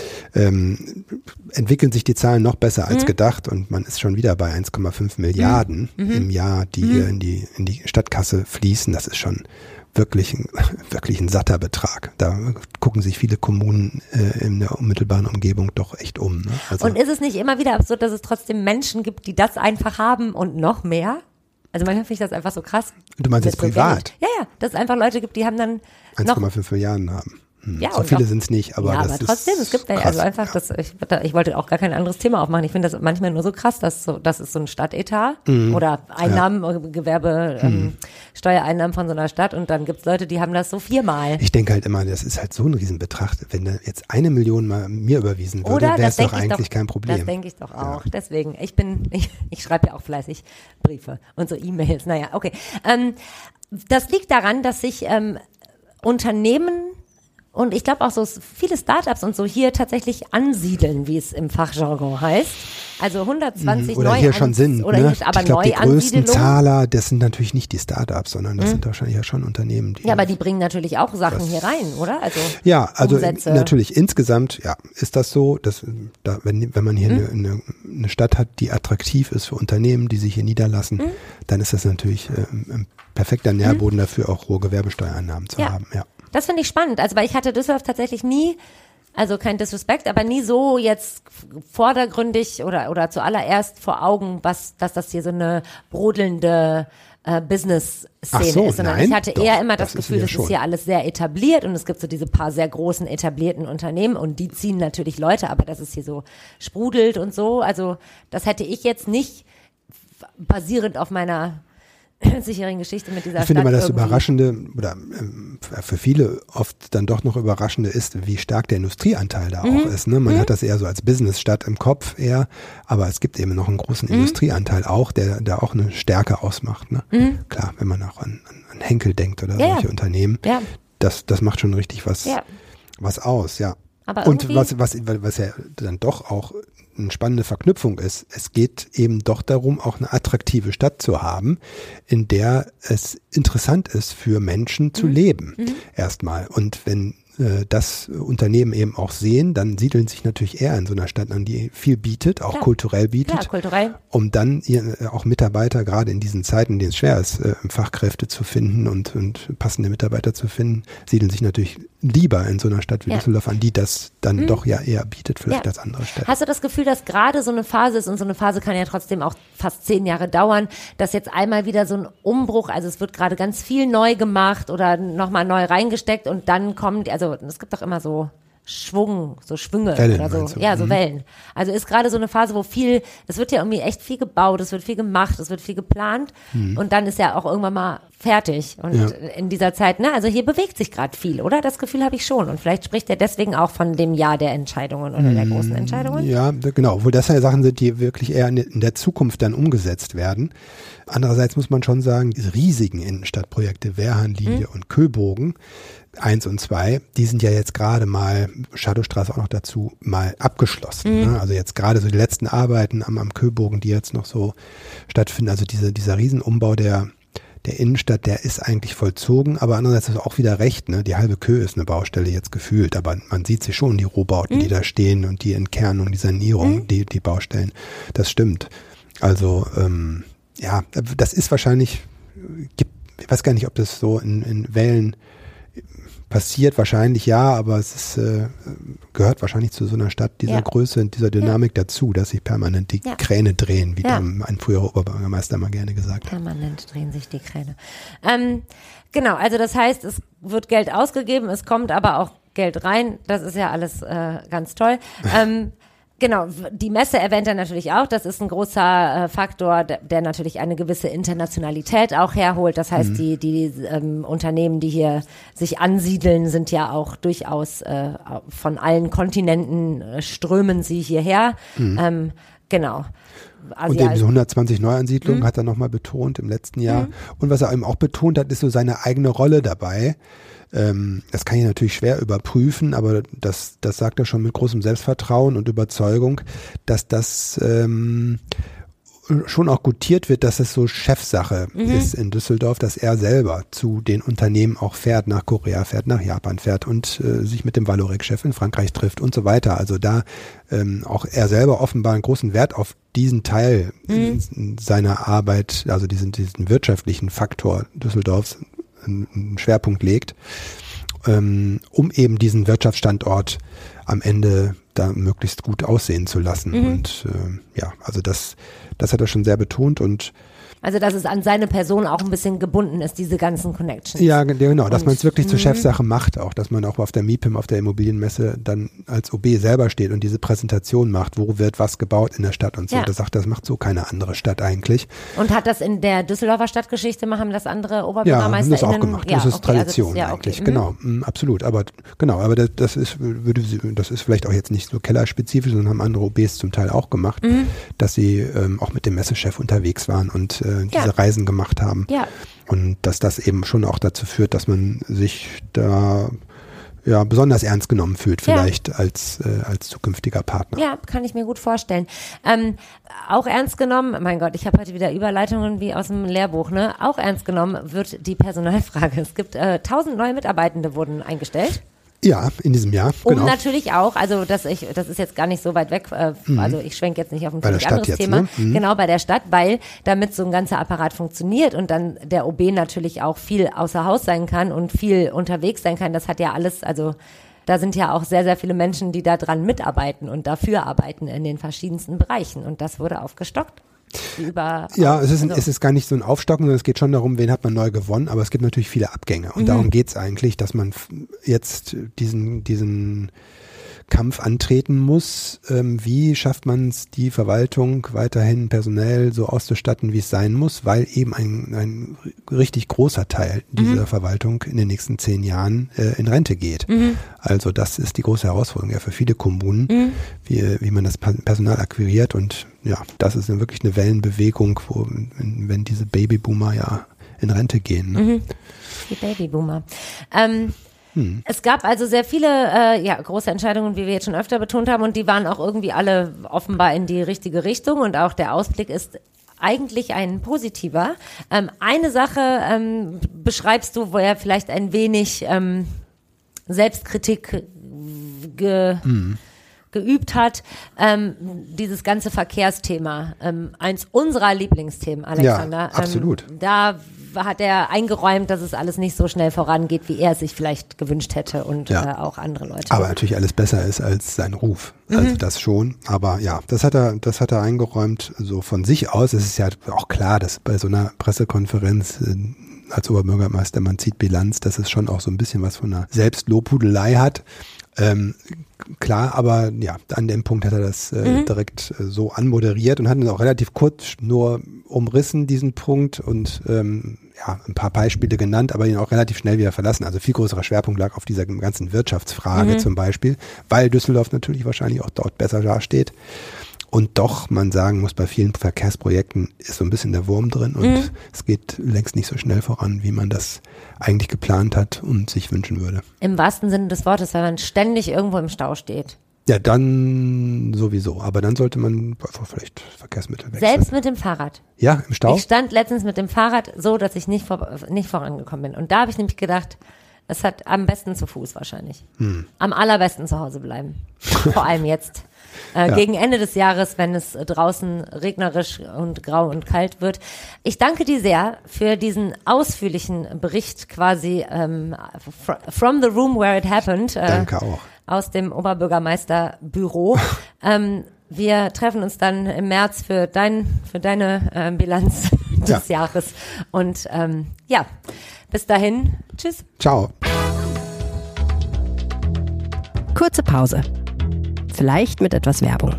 ähm, entwickeln sich die Zahlen noch besser als Mhm. gedacht und man ist schon wieder bei eins Komma fünf Milliarden Mhm. im Jahr, die hier in die, in die Stadtkasse fließen. Das ist schon wirklich ein, wirklich ein satter Betrag. Da gucken sich viele Kommunen äh, in der unmittelbaren Umgebung doch echt um. Ne? Also, Und ist es nicht immer wieder absurd, dass es trotzdem Menschen gibt, die das einfach haben und noch mehr? Also manchmal finde ich das einfach so krass. du meinst jetzt Mit so privat wenig. Ja, ja, dass es einfach Leute gibt, die haben dann eins noch Komma fünf Milliarden haben. Hm. Ja, so und viele noch- sind es nicht, aber ja, das aber trotzdem, ist es gibt ja, krass. also einfach, das, ich, ich wollte auch gar kein anderes Thema aufmachen. Ich finde das manchmal nur so krass, dass so, das ist so ein Stadtetat Mhm. oder Einnahmen, ja. Gewerbe, ähm, Steuereinnahmen von so einer Stadt und dann gibt's Leute, die haben das so viermal. Ich denke halt immer, das ist halt so ein Riesenbetrag. Wenn da jetzt eine Million mal mir überwiesen würde, Oder wäre das es doch denke ich eigentlich doch, kein Problem. Das denke ich doch auch. Deswegen, ich bin, ich, ich schreibe ja auch fleißig Briefe und so E-Mails. Naja, okay. Ähm, das liegt daran, dass sich ähm, Unternehmen und ich glaube auch so viele Startups und so hier tatsächlich ansiedeln, wie es im Fachjargon heißt. Also hundertzwanzig Oder neu hier schon sind. Oder Ne? hier, aber ich glaube, die größten Neuansiedelungen. Zahler, das sind natürlich nicht die Startups, sondern das sind wahrscheinlich ja schon Unternehmen. Die Ja, aber die bringen natürlich auch Sachen Das- hier rein, oder? Also Ja, also Umsätze. natürlich insgesamt, ja, ist das so, dass da, wenn, wenn man hier eine, eine, eine Stadt hat, die attraktiv ist für Unternehmen, die sich hier niederlassen, dann ist das natürlich ähm, ein perfekter Nährboden dafür, auch hohe Gewerbesteuereinnahmen zu Ja. haben. Ja. Das finde ich spannend. Also, weil ich hatte Düsseldorf tatsächlich nie, also kein Disrespect, aber nie so jetzt vordergründig oder, oder zuallererst vor Augen, was, dass das hier so eine brodelnde äh, Business-Szene Ach so, ist, sondern nein, ich hatte doch, eher immer das, das ist Gefühl, ja das schon. ist hier alles sehr etabliert und es gibt so diese paar sehr großen etablierten Unternehmen und die ziehen natürlich Leute, aber dass es hier so sprudelt und so, also das hätte ich jetzt nicht basierend auf meiner sicheren Geschichte mit dieser Ich finde Stadt mal das irgendwie. Überraschende oder ähm, für viele oft dann doch noch Überraschende ist, wie stark der Industrieanteil da Mhm. auch ist. Ne? Man hat das eher so als Businessstadt im Kopf eher, aber es gibt eben noch einen großen Mhm. Industrieanteil auch, der da auch eine Stärke ausmacht. Ne? Klar, wenn man auch an, an Henkel denkt oder Mhm. Ja, solche ja. Unternehmen, Ja. das, das macht schon richtig was, Ja. was aus, ja. Aber Und irgendwie- was, was, was ja dann doch auch eine spannende Verknüpfung ist, es geht eben doch darum, auch eine attraktive Stadt zu haben, in der es interessant ist für Menschen zu leben, erstmal. Und wenn äh, das Unternehmen eben auch sehen, dann siedeln sich natürlich eher in so einer Stadt an, die viel bietet, auch Klar. kulturell bietet, Klar, kulturell. um dann ihr, äh, auch Mitarbeiter, gerade in diesen Zeiten, in denen es schwer ist, äh, Fachkräfte zu finden und, und passende Mitarbeiter zu finden, siedeln sich natürlich lieber in so einer Stadt wie Ja. Düsseldorf an, die das dann doch ja eher bietet, vielleicht Ja. als andere Städte. Hast du das Gefühl, dass gerade so eine Phase ist und so eine Phase kann ja trotzdem auch fast zehn Jahre dauern, dass jetzt einmal wieder so ein Umbruch, also es wird gerade ganz viel neu gemacht oder nochmal neu reingesteckt und dann kommt, also es gibt doch immer so Schwung, so Schwünge Wellen, oder so. meinst du? Ja, so Mhm. Wellen. Also ist gerade so eine Phase, wo viel, es wird ja irgendwie echt viel gebaut, es wird viel gemacht, es wird viel geplant und dann ist ja auch irgendwann mal fertig. Und Mhm. Ja. in dieser Zeit, ne, also hier bewegt sich gerade viel, oder? Das Gefühl habe ich schon. Und vielleicht spricht er deswegen auch von dem Jahr der Entscheidungen oder der großen Entscheidungen. Ja, d- genau, obwohl das ja Sachen sind, die wirklich eher in in der Zukunft dann umgesetzt werden. Andererseits muss man schon sagen, diese riesigen Innenstadtprojekte, Wehrhahnlinie und Köbogen, eins und zwei, die sind ja jetzt gerade mal, Shadowstraße auch noch dazu, mal abgeschlossen. Ne? Also jetzt gerade so die letzten Arbeiten am, am Köbogen, die jetzt noch so stattfinden, also diese, dieser Riesenumbau der der Innenstadt, der ist eigentlich vollzogen, aber andererseits ist auch wieder recht, ne? Die halbe Köhe ist eine Baustelle jetzt gefühlt, aber man sieht sie schon, die Rohbauten, mhm. die da stehen und die Entkernung, die Sanierung, mhm. die, die Baustellen, das stimmt. Also, ähm, ja, das ist wahrscheinlich, gibt, ich weiß gar nicht, ob das so in, in Wellen passiert, wahrscheinlich ja, aber es ist, äh, gehört wahrscheinlich zu so einer Stadt dieser ja. Größe und dieser Dynamik ja. dazu, dass sich permanent die ja. Kräne drehen, wie ja. ein früherer Oberbürgermeister mal gerne gesagt hat. Permanent drehen sich die Kräne. Ähm, genau, also das heißt, es wird Geld ausgegeben, es kommt aber auch Geld rein, das ist ja alles äh, ganz toll. Ähm, Genau, die Messe erwähnt er natürlich auch, das ist ein großer äh, Faktor, der, der natürlich eine gewisse Internationalität auch herholt. Das heißt, mhm. die, die ähm, Unternehmen, die hier sich ansiedeln, sind ja auch durchaus äh, von allen Kontinenten äh, strömen sie hierher. Mhm. Ähm, genau. Also und eben so hundertzwanzig Neuansiedlungen mhm. hat er nochmal betont im letzten Jahr. Mhm. Und was er eben auch betont hat, ist so seine eigene Rolle dabei. Ähm, das kann ich natürlich schwer überprüfen, aber das, das sagt er schon mit großem Selbstvertrauen und Überzeugung, dass das ähm, schon auch gutiert wird, dass es so Chefsache mhm. ist in Düsseldorf, dass er selber zu den Unternehmen auch fährt, nach Korea fährt, nach Japan fährt und äh, sich mit dem Vallourec-Chef in Frankreich trifft und so weiter. Also da ähm, auch er selber offenbar einen großen Wert auf diesen Teil mhm. seiner Arbeit, also diesen, diesen wirtschaftlichen Faktor Düsseldorfs einen Schwerpunkt legt, ähm, um eben diesen Wirtschaftsstandort am Ende da möglichst gut aussehen zu lassen. Mhm. Und äh, ja, also das, das hat er schon sehr betont und also, dass es an seine Person auch ein bisschen gebunden ist, diese ganzen Connections. Ja, genau, dass man es wirklich zur Chefsache macht auch, dass man auch auf der MIPIM, auf der Immobilienmesse dann als O B selber steht und diese Präsentation macht, wo wird was gebaut in der Stadt und so. Ja. Das sagt, das macht so keine andere Stadt eigentlich. Und hat das in der Düsseldorfer Stadtgeschichte, haben das andere Oberbürgermeister? Ja, haben das auch gemacht. Ja, das ist okay, Tradition also, ja, eigentlich, okay. genau, mhm. absolut. Aber genau, aber das, das ist, würde sie, das ist vielleicht auch jetzt nicht so kellerspezifisch, sondern haben andere O Bs zum Teil auch gemacht, mhm. dass sie ähm, auch mit dem Messechef unterwegs waren und äh, diese ja. Reisen gemacht haben. Ja. Und dass das eben schon auch dazu führt, dass man sich da ja besonders ernst genommen fühlt, vielleicht ja. als äh, als zukünftiger Partner. Ja, kann ich mir gut vorstellen. Ähm, auch ernst genommen, mein Gott, ich habe heute wieder Überleitungen wie aus dem Lehrbuch, ne? Auch ernst genommen wird die Personalfrage. Es gibt äh, tausend neue Mitarbeitende wurden eingestellt. Ja, in diesem Jahr, genau. Und natürlich auch, also das, ich, das ist jetzt gar nicht so weit weg, äh, mhm. also ich schwenke jetzt nicht auf ein völlig anderes jetzt, Thema, ne? mhm. genau bei der Stadt, weil damit so ein ganzer Apparat funktioniert und dann der O B natürlich auch viel außer Haus sein kann und viel unterwegs sein kann, das hat ja alles, also da sind ja auch sehr, sehr viele Menschen, die da dran mitarbeiten und dafür arbeiten in den verschiedensten Bereichen und das wurde aufgestockt. Über, ja, es ist, also. es ist gar nicht so ein Aufstocken, sondern es geht schon darum, wen hat man neu gewonnen, aber es gibt natürlich viele Abgänge und mhm. darum geht's eigentlich, dass man jetzt diesen, diesen Kampf antreten muss. Ähm, wie schafft man es, die Verwaltung weiterhin personell so auszustatten, wie es sein muss, weil eben ein, ein richtig großer Teil dieser mhm. Verwaltung in den nächsten zehn Jahren äh, in Rente geht. Mhm. Also das ist die große Herausforderung ja für viele Kommunen, mhm. wie, wie man das Personal akquiriert und ja, das ist eine, wirklich eine Wellenbewegung, wo, wenn diese Babyboomer ja in Rente gehen. Ne? Mhm. Die Babyboomer. Ähm, hm. Es gab also sehr viele äh, ja, große Entscheidungen, wie wir jetzt schon öfter betont haben, und die waren auch irgendwie alle offenbar in die richtige Richtung und auch der Ausblick ist eigentlich ein positiver. Ähm, eine Sache ähm, beschreibst du, wo er vielleicht ein wenig ähm, Selbstkritik ge hm. geübt hat, ähm, dieses ganze Verkehrsthema, ähm, eins unserer Lieblingsthemen, Alexander. Ja, absolut. Ähm, da hat er eingeräumt, dass es alles nicht so schnell vorangeht, wie er es sich vielleicht gewünscht hätte und ja. äh, auch andere Leute. Aber natürlich alles besser ist als sein Ruf. Also mhm. das schon. Aber ja, das hat er, das hat er eingeräumt, so von sich aus. Es ist ja auch klar, dass bei so einer Pressekonferenz äh, als Oberbürgermeister, man zieht Bilanz, dass es schon auch so ein bisschen was von einer Selbstlobhudelei hat. Ähm, klar, aber ja, an dem Punkt hat er das äh, mhm. direkt äh, so anmoderiert und hat ihn auch relativ kurz nur umrissen, diesen Punkt, und ähm, ja, ein paar Beispiele genannt, aber ihn auch relativ schnell wieder verlassen. Also viel größerer Schwerpunkt lag auf dieser ganzen Wirtschaftsfrage mhm. zum Beispiel, weil Düsseldorf natürlich wahrscheinlich auch dort besser dasteht. Und doch, man sagen muss, bei vielen Verkehrsprojekten ist so ein bisschen der Wurm drin und mhm. es geht längst nicht so schnell voran, wie man das eigentlich geplant hat und sich wünschen würde. Im wahrsten Sinne des Wortes, weil man ständig irgendwo im Stau steht. Ja, dann sowieso. Aber dann sollte man einfach vielleicht Verkehrsmittel wechseln. Selbst mit dem Fahrrad. Ja, im Stau? Ich stand letztens mit dem Fahrrad so, dass ich nicht, vor, nicht vorangekommen bin. Und da habe ich nämlich gedacht, es hat am besten zu Fuß wahrscheinlich. Hm. Am allerbesten zu Hause bleiben. Vor allem jetzt. Äh, ja. Gegen Ende des Jahres, wenn es draußen regnerisch und grau und kalt wird. Ich danke dir sehr für diesen ausführlichen Bericht quasi ähm, from the room where it happened. Äh, danke auch. Aus dem Oberbürgermeisterbüro. ähm, wir treffen uns dann im März für, dein, für deine äh, Bilanz des ja. Jahres. Und ähm, ja, bis dahin. Tschüss. Ciao. Kurze Pause. Vielleicht mit etwas Werbung.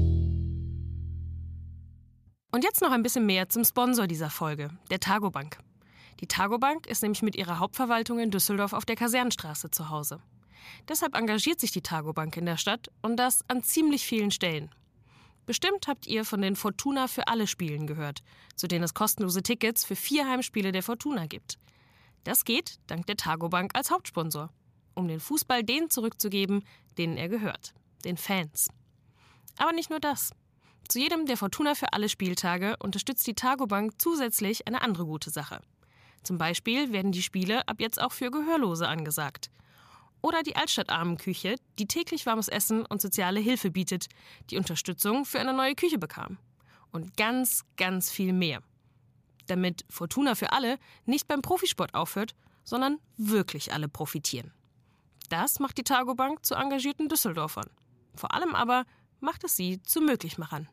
Und jetzt noch ein bisschen mehr zum Sponsor dieser Folge, der Targobank. Die Targobank ist nämlich mit ihrer Hauptverwaltung in Düsseldorf auf der Kasernenstraße zu Hause. Deshalb engagiert sich die Targobank in der Stadt und das an ziemlich vielen Stellen. Bestimmt habt ihr von den Fortuna für alle Spielen gehört, zu denen es kostenlose Tickets für vier Heimspiele der Fortuna gibt. Das geht dank der Targobank als Hauptsponsor, um den Fußball denen zurückzugeben, denen er gehört, den Fans. Aber nicht nur das. Zu jedem der Fortuna für alle Spieltage unterstützt die Targobank zusätzlich eine andere gute Sache. Zum Beispiel werden die Spiele ab jetzt auch für Gehörlose angesagt. Oder die Altstadt-Armenküche, die täglich warmes Essen und soziale Hilfe bietet, die Unterstützung für eine neue Küche bekam. Und ganz, ganz viel mehr. Damit Fortuna für alle nicht beim Profisport aufhört, sondern wirklich alle profitieren. Das macht die Targobank zu engagierten Düsseldorfern. Vor allem aber macht es sie zu Möglichmachern.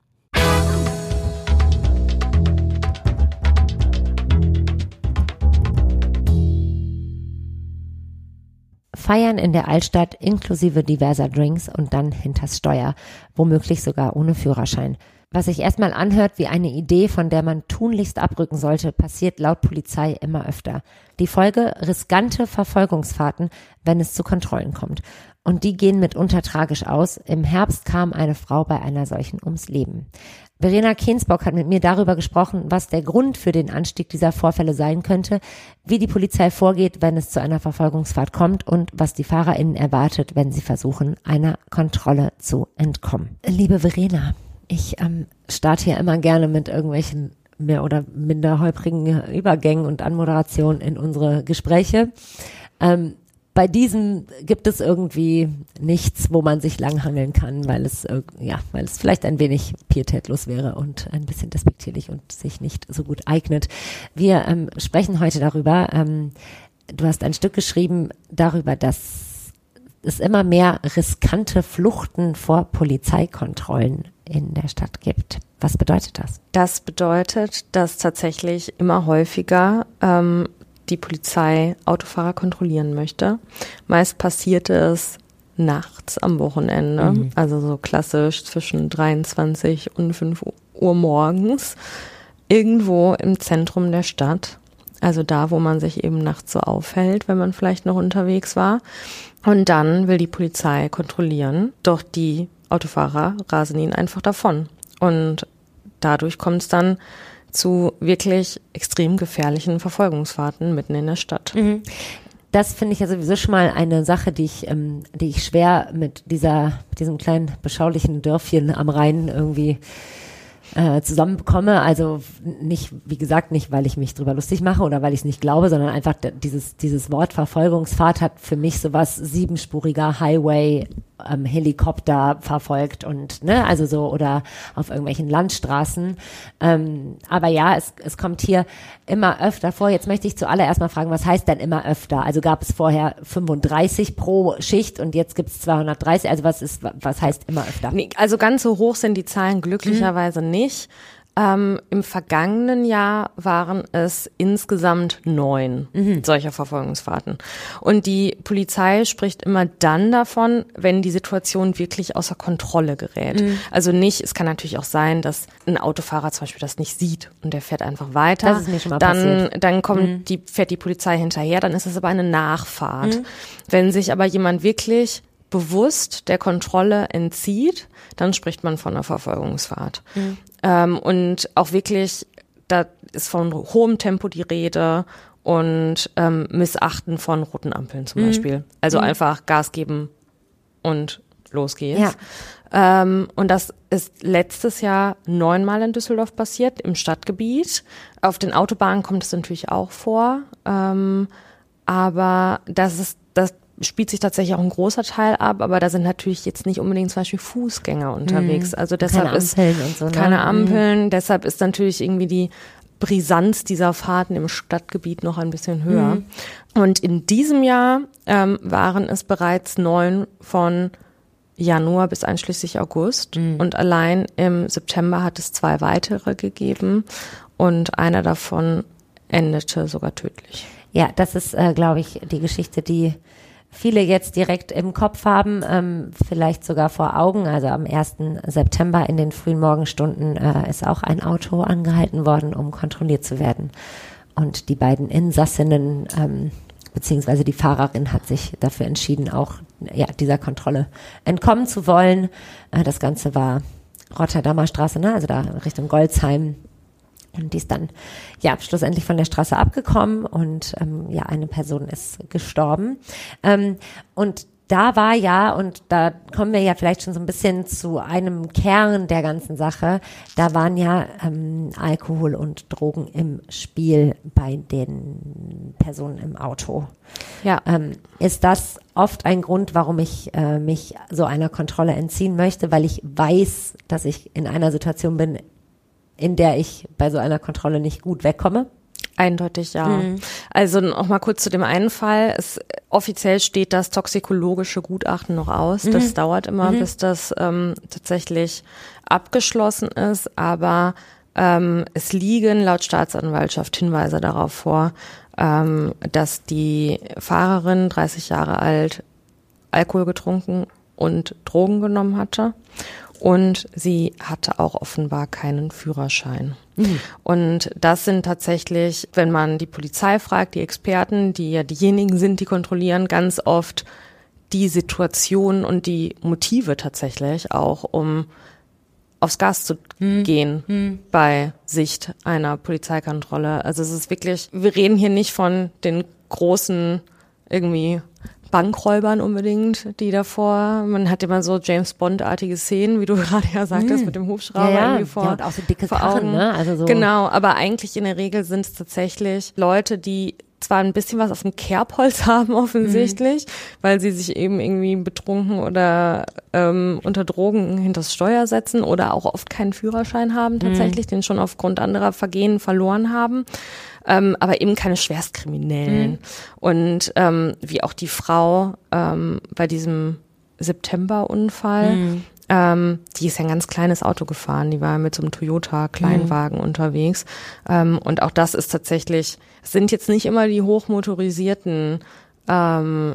Feiern in der Altstadt inklusive diverser Drinks und dann hinters Steuer, womöglich sogar ohne Führerschein. Was sich erstmal anhört wie eine Idee, von der man tunlichst abrücken sollte, passiert laut Polizei immer öfter. Die Folge: riskante Verfolgungsfahrten, wenn es zu Kontrollen kommt. Und die gehen mitunter tragisch aus. Im Herbst kam eine Frau bei einer solchen ums Leben. Verena Kensbock hat mit mir darüber gesprochen, was der Grund für den Anstieg dieser Vorfälle sein könnte, wie die Polizei vorgeht, wenn es zu einer Verfolgungsfahrt kommt und was die FahrerInnen erwartet, wenn sie versuchen, einer Kontrolle zu entkommen. Liebe Verena, ich ähm, starte ja immer gerne mit irgendwelchen mehr oder minder holprigen Übergängen und Anmoderationen in unsere Gespräche. Ähm, Bei diesem gibt es irgendwie nichts, wo man sich langhangeln kann, weil es ja, weil es vielleicht ein wenig pietätlos wäre und ein bisschen despektierlich und sich nicht so gut eignet. Wir ähm, sprechen heute darüber. Ähm, du hast ein Stück geschrieben darüber, dass es immer mehr riskante Fluchten vor Polizeikontrollen in der Stadt gibt. Was bedeutet das? Das bedeutet, dass tatsächlich immer häufiger ähm, die Polizei Autofahrer kontrollieren möchte. Meist passiert es nachts am Wochenende, mhm. also so klassisch zwischen dreiundzwanzig und fünf Uhr morgens, irgendwo im Zentrum der Stadt, also da, wo man sich eben nachts so aufhält, wenn man vielleicht noch unterwegs war. Und dann will die Polizei kontrollieren, doch die Autofahrer rasen ihnen einfach davon. Und dadurch kommt es dann zu wirklich extrem gefährlichen Verfolgungsfahrten mitten in der Stadt. Mhm. Das finde ich ja sowieso schon mal eine Sache, die ich, ähm, die ich schwer mit dieser, mit diesem kleinen beschaulichen Dörfchen am Rhein irgendwie äh, zusammenbekomme. Also nicht, wie gesagt, nicht, weil ich mich drüber lustig mache oder weil ich es nicht glaube, sondern einfach dieses, dieses Wort Verfolgungsfahrt hat für mich sowas siebenspuriger Highway, ähm, Helikopter verfolgt und, ne, also so, oder auf irgendwelchen Landstraßen. Ähm, aber ja, es, es kommt hier immer öfter vor. Jetzt möchte ich zuallererst mal fragen, was heißt denn immer öfter? Also gab es vorher fünfunddreißig pro Schicht und jetzt gibt es zweihundertdreißig. Also was ist, was heißt immer öfter? Nee, also ganz so hoch sind die Zahlen glücklicherweise mhm. nicht. Ähm, im vergangenen Jahr waren es insgesamt neun mhm. solcher Verfolgungsfahrten. Und die Polizei spricht immer dann davon, wenn die Situation wirklich außer Kontrolle gerät. Mhm. Also nicht, es kann natürlich auch sein, dass ein Autofahrer zum Beispiel das nicht sieht und der fährt einfach weiter. Das ist mir schon mal dann, passiert. Dann kommt mhm. die, fährt die Polizei hinterher, dann ist es aber eine Nachfahrt. Mhm. Wenn sich aber jemand wirklich bewusst der Kontrolle entzieht, dann spricht man von einer Verfolgungsfahrt. Mhm. Ähm, und auch wirklich, da ist von hohem Tempo die Rede und ähm, Missachten von roten Ampeln zum mhm. Beispiel. Also mhm. einfach Gas geben und losgeht. Ja. Ähm, und das ist letztes Jahr neunmal in Düsseldorf passiert, im Stadtgebiet. Auf den Autobahnen kommt es natürlich auch vor. Ähm, aber das ist, das spielt sich tatsächlich auch ein großer Teil ab, aber da sind natürlich jetzt nicht unbedingt zum Beispiel Fußgänger unterwegs. Also deshalb keine ist Ampeln und so, ne? keine Ampeln, deshalb ist natürlich irgendwie die Brisanz dieser Fahrten im Stadtgebiet noch ein bisschen höher. Mhm. Und in diesem Jahr ähm, waren es bereits neun von Januar bis einschließlich August. Mhm. Und allein im September hat es zwei weitere gegeben und einer davon endete sogar tödlich. Ja, das ist, äh, glaube ich, die Geschichte, die viele jetzt direkt im Kopf haben, ähm, vielleicht sogar vor Augen. Also am ersten September in den frühen Morgenstunden äh, ist auch ein Auto angehalten worden, um kontrolliert zu werden. Und die beiden Insassinnen, ähm, beziehungsweise die Fahrerin hat sich dafür entschieden, auch ja, dieser Kontrolle entkommen zu wollen. Äh, das Ganze war Rotterdamer Straße, ne? Also da Richtung Goldsheim. Und die ist dann ja schlussendlich von der Straße abgekommen und ähm, ja, eine Person ist gestorben. Ähm, und da war ja, und da kommen wir ja vielleicht schon so ein bisschen zu einem Kern der ganzen Sache, da waren ja ähm, Alkohol und Drogen im Spiel bei den Personen im Auto. Ja. Ähm, ist das oft ein Grund, warum ich äh, mich so einer Kontrolle entziehen möchte, weil ich weiß, dass ich in einer Situation bin, in der ich bei so einer Kontrolle nicht gut wegkomme? Eindeutig, ja. Mhm. Also noch mal kurz zu dem einen Fall. Es, offiziell steht das toxikologische Gutachten noch aus. Mhm. Das dauert immer, mhm. bis das ähm, tatsächlich abgeschlossen ist. Aber ähm, es liegen laut Staatsanwaltschaft Hinweise darauf vor, ähm, dass die Fahrerin, dreißig Jahre alt, Alkohol getrunken und Drogen genommen hatte. Und sie hatte auch offenbar keinen Führerschein. Mhm. Und das sind tatsächlich, wenn man die Polizei fragt, die Experten, die ja diejenigen sind, die kontrollieren, ganz oft die Situation und die Motive tatsächlich auch, um aufs Gas zu mhm. gehen mhm. bei Sicht einer Polizeikontrolle. Also es ist wirklich, wir reden hier nicht von den großen irgendwie Bankräubern unbedingt, die davor, man hat immer so James-Bond-artige Szenen, wie du gerade ja sagtest, mm. mit dem Hubschrauber ja, ja. irgendwie vor, ja, und auch so dicke vor Karren, Augen. Ne? Also so. Genau, aber eigentlich in der Regel sind es tatsächlich Leute, die zwar ein bisschen was auf dem Kerbholz haben offensichtlich, mhm. weil sie sich eben irgendwie betrunken oder ähm, unter Drogen hinters Steuer setzen oder auch oft keinen Führerschein haben tatsächlich, mhm. den schon aufgrund anderer Vergehen verloren haben. Ähm, aber eben keine Schwerstkriminellen. Mhm. Und ähm, wie auch die Frau ähm, bei diesem September-Unfall, mhm. ähm, die ist ja ein ganz kleines Auto gefahren, die war mit so einem Toyota-Kleinwagen mhm. unterwegs. Ähm, und auch das ist tatsächlich, es sind jetzt nicht immer die hochmotorisierten ähm,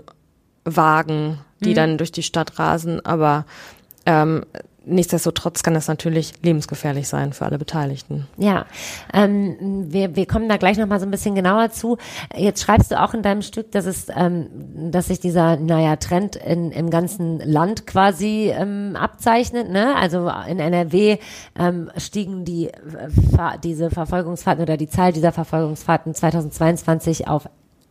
Wagen, die mhm. dann durch die Stadt rasen, aber ähm, nichtsdestotrotz kann das natürlich lebensgefährlich sein für alle Beteiligten. Ja, ähm, wir, wir kommen da gleich nochmal so ein bisschen genauer zu. Jetzt schreibst du auch in deinem Stück, dass es, ähm, dass sich dieser, naja, Trend in, im ganzen Land quasi ähm, abzeichnet, ne? Also in N R W ähm, stiegen die, äh, diese Verfolgungsfahrten oder die Zahl dieser Verfolgungsfahrten zweitausendzweiundzwanzig auf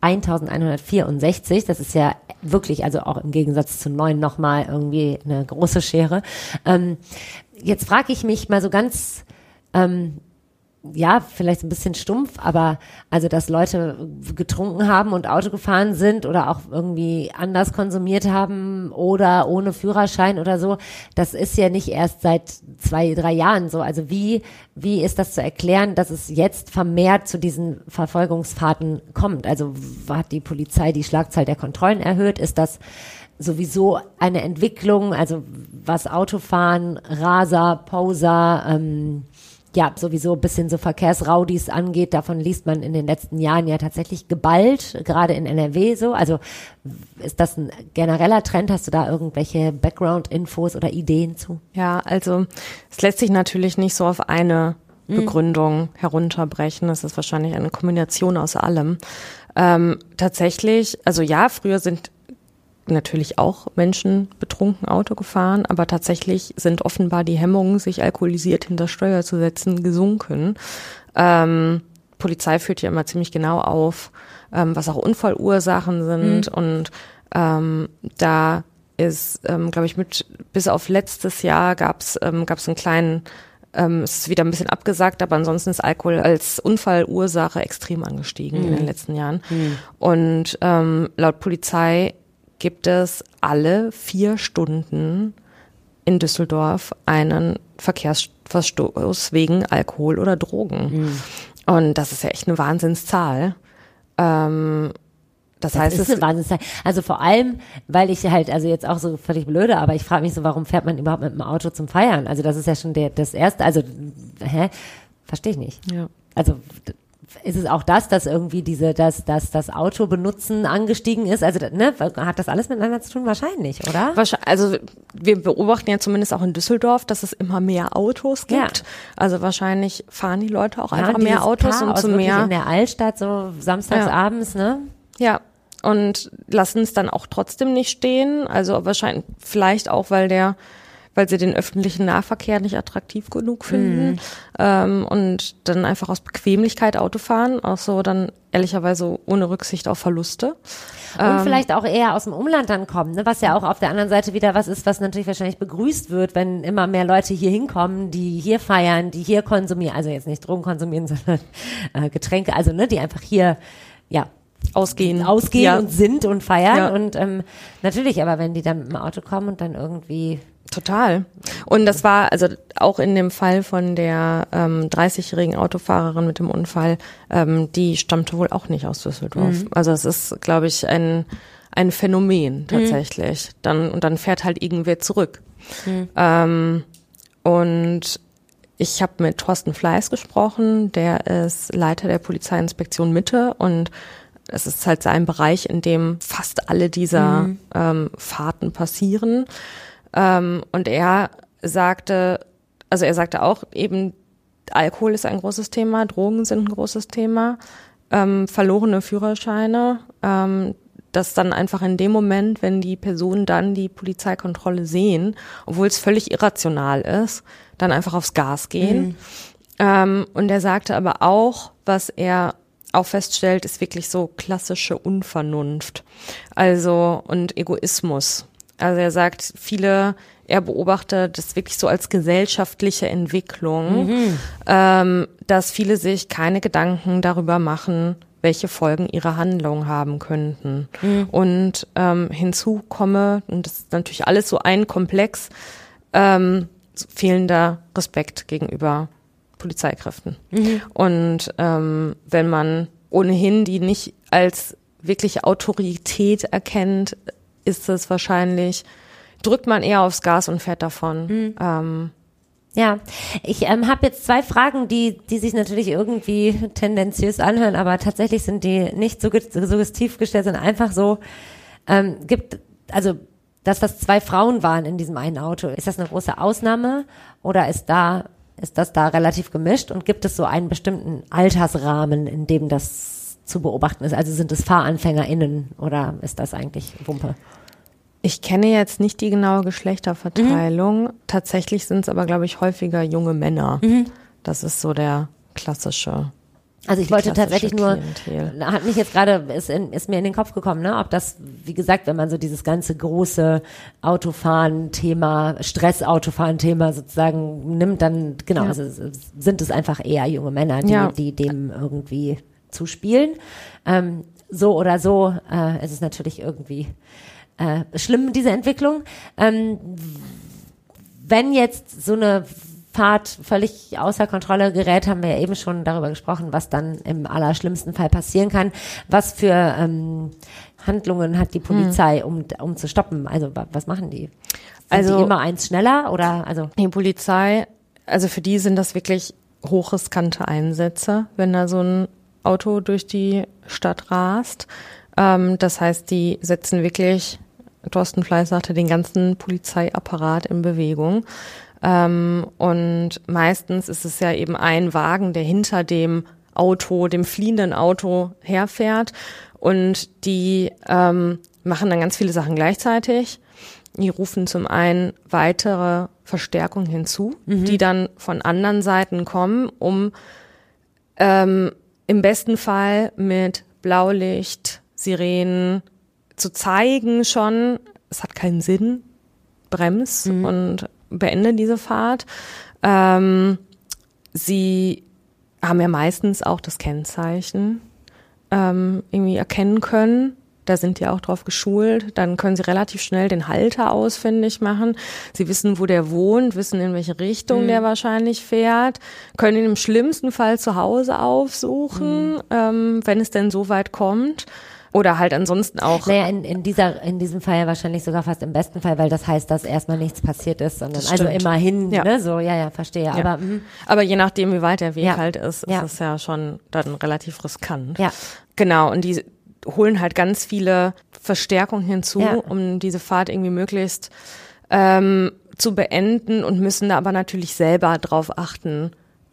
eintausendeinhundertvierundsechzig, das ist ja wirklich, also auch im Gegensatz zu neun nochmal irgendwie eine große Schere. Ähm, jetzt frage ich mich mal so ganz, ähm, ja, vielleicht ein bisschen stumpf, aber also, dass Leute getrunken haben und Auto gefahren sind oder auch irgendwie anders konsumiert haben oder ohne Führerschein oder so, das ist ja nicht erst seit zwei, drei Jahren so. Also wie, wie ist das zu erklären, dass es jetzt vermehrt zu diesen Verfolgungsfahrten kommt? Also hat die Polizei die Schlagzahl der Kontrollen erhöht? Ist das sowieso eine Entwicklung, also was Autofahren, Raser, Poser, ähm, ja, sowieso ein bisschen so Verkehrsraudis angeht, davon liest man in den letzten Jahren ja tatsächlich geballt, gerade in N R W so. Also ist das ein genereller Trend? Hast du da irgendwelche Background-Infos oder Ideen zu? Ja, also es lässt sich natürlich nicht so auf eine mhm. Begründung herunterbrechen. Das ist wahrscheinlich eine Kombination aus allem. Ähm, tatsächlich, also ja, früher sind natürlich auch Menschen betrunken Auto gefahren, aber tatsächlich sind offenbar die Hemmungen, sich alkoholisiert hinter Steuer zu setzen, gesunken. Ähm, Polizei führt ja immer ziemlich genau auf, ähm, was auch Unfallursachen sind mhm. und ähm, da ist, ähm, glaube ich, mit bis auf letztes Jahr gab's ähm, gab's einen kleinen, ähm, es ist wieder ein bisschen abgesagt, aber ansonsten ist Alkohol als Unfallursache extrem angestiegen mhm. in den letzten Jahren. Mhm. Und ähm, laut Polizei gibt es alle vier Stunden in Düsseldorf einen Verkehrsverstoß wegen Alkohol oder Drogen. Mhm. Und das ist ja echt eine Wahnsinnszahl. Ähm, das, das heißt, ist eine Wahnsinnszeit. Also vor allem, weil ich halt, also jetzt auch so völlig blöde, aber ich frage mich so, warum fährt man überhaupt mit dem Auto zum Feiern? Also das ist ja schon der das erste, also hä? Verstehe ich nicht. Ja. Also ist es auch das, dass irgendwie diese, dass, dass das Auto benutzen angestiegen ist? Also, ne, hat das alles miteinander zu tun? Wahrscheinlich, oder? Wahrscheinlich, also wir beobachten ja zumindest auch in Düsseldorf, dass es immer mehr Autos gibt. Ja. Also wahrscheinlich fahren die Leute auch ja, einfach mehr Autos und zu mehr in der Altstadt so samstags ja. abends, ne? Ja. Und lassen es dann auch trotzdem nicht stehen. Also wahrscheinlich, vielleicht auch, weil der weil sie den öffentlichen Nahverkehr nicht attraktiv genug finden mhm. ähm, und dann einfach aus Bequemlichkeit Auto fahren, auch so dann ehrlicherweise ohne Rücksicht auf Verluste. Und ähm, vielleicht auch eher aus dem Umland dann kommen, ne? Was ja auch auf der anderen Seite wieder was ist, was natürlich wahrscheinlich begrüßt wird, wenn immer mehr Leute hier hinkommen, die hier feiern, die hier konsumieren, also jetzt nicht Drogen konsumieren, sondern äh, Getränke, also ne, die einfach hier, ja, ausgehen, ausgehen ja. und sind und feiern ja. und ähm, natürlich, aber wenn die dann mit dem Auto kommen und dann irgendwie Total. Und das war also auch in dem Fall von der ähm, dreißigjährigen Autofahrerin mit dem Unfall, ähm, die stammte wohl auch nicht aus Düsseldorf. Mhm. Also es ist, glaube ich, ein ein Phänomen tatsächlich. Mhm. Dann und dann fährt halt irgendwer zurück. Mhm. Ähm, und ich habe mit Thorsten Fleiß gesprochen, der ist Leiter der Polizeiinspektion Mitte und es ist halt sein Bereich, in dem fast alle dieser mhm. ähm, Fahrten passieren. Ähm, und er sagte, also er sagte auch eben, Alkohol ist ein großes Thema, Drogen sind ein großes Thema, ähm, verlorene Führerscheine, ähm, dass dann einfach in dem Moment, wenn die Personen dann die Polizeikontrolle sehen, obwohl es völlig irrational ist, dann einfach aufs Gas gehen. Mhm. Ähm, und er sagte aber auch, was er auch feststellt, ist wirklich so klassische Unvernunft, also und Egoismus. Also er sagt, viele, er beobachtet das wirklich so als gesellschaftliche Entwicklung, mhm. ähm, dass viele sich keine Gedanken darüber machen, welche Folgen ihre Handlungen haben könnten. Mhm. Und ähm, hinzu komme, und das ist natürlich alles so ein Komplex, ähm, fehlender Respekt gegenüber Polizeikräften. Mhm. Und ähm, wenn man ohnehin die nicht als wirkliche Autorität erkennt, ist es wahrscheinlich, drückt man eher aufs Gas und fährt davon. Mhm. Ähm, ja, ich ähm, habe jetzt zwei Fragen, die die sich natürlich irgendwie tendenziös anhören, aber tatsächlich sind die nicht so suggestiv gestellt, sondern einfach so, ähm, gibt, also, dass das zwei Frauen waren in diesem einen Auto. Ist das eine große Ausnahme oder ist da, ist das da relativ gemischt und gibt es so einen bestimmten Altersrahmen, in dem das zu beobachten ist? Also sind es FahranfängerInnen oder ist das eigentlich Wumpe? Ich kenne jetzt nicht die genaue Geschlechterverteilung. Mhm. Tatsächlich sind es aber, glaube ich, häufiger junge Männer. Mhm. Das ist so der klassische. Also ich wollte tatsächlich nur, Klientel. Hat mich jetzt gerade, ist, in, ist mir in den Kopf gekommen, ne, ob das, wie gesagt, wenn man so dieses ganze große Autofahren-Thema, Stress-Autofahren-Thema sozusagen nimmt, dann, genau, ja. also sind es einfach eher junge Männer, die, ja. die dem irgendwie zuspielen. Ähm, so oder so äh, ist es natürlich irgendwie äh, schlimm, diese Entwicklung. Ähm, wenn jetzt so eine Fahrt völlig außer Kontrolle gerät, haben wir ja eben schon darüber gesprochen, was dann im allerschlimmsten Fall passieren kann. Was für ähm, Handlungen hat die Polizei, um um zu stoppen? Also was machen die? Sind also die immer eins schneller oder also? Die Polizei, also für die sind das wirklich hochriskante Einsätze, wenn da so ein Auto durch die Stadt rast. Ähm, das heißt, die setzen wirklich, Thorsten Fleiß sagte, den ganzen Polizeiapparat in Bewegung. Ähm, und meistens ist es ja eben ein Wagen, der hinter dem Auto, dem fliehenden Auto herfährt. Und die ähm, machen dann ganz viele Sachen gleichzeitig. Die rufen zum einen weitere Verstärkung hinzu, mhm. die dann von anderen Seiten kommen, um ähm, im besten Fall mit Blaulicht, Sirenen zu zeigen schon, es hat keinen Sinn, brems mhm. und beende diese Fahrt. Ähm, sie haben ja meistens auch das Kennzeichen ähm, irgendwie erkennen können. Da sind die auch drauf geschult. Dann können sie relativ schnell den Halter ausfindig machen. Sie wissen, wo der wohnt, wissen, in welche Richtung mhm. der wahrscheinlich fährt, können ihn im schlimmsten Fall zu Hause aufsuchen, mhm. ähm, wenn es denn so weit kommt. Oder halt ansonsten auch. Naja, in, in dieser, in diesem Fall ja wahrscheinlich sogar fast im besten Fall, weil das heißt, dass erstmal nichts passiert ist, sondern also immerhin, ja. ne, so, ja, ja, verstehe. Ja. Aber, mh. aber je nachdem, wie weit der Weg ja. halt ist, ist ja. es ja schon dann relativ riskant. Ja. Genau. Und die holen halt ganz viele Verstärkungen hinzu, ja. um diese Fahrt irgendwie möglichst ähm, zu beenden und müssen da aber natürlich selber drauf achten,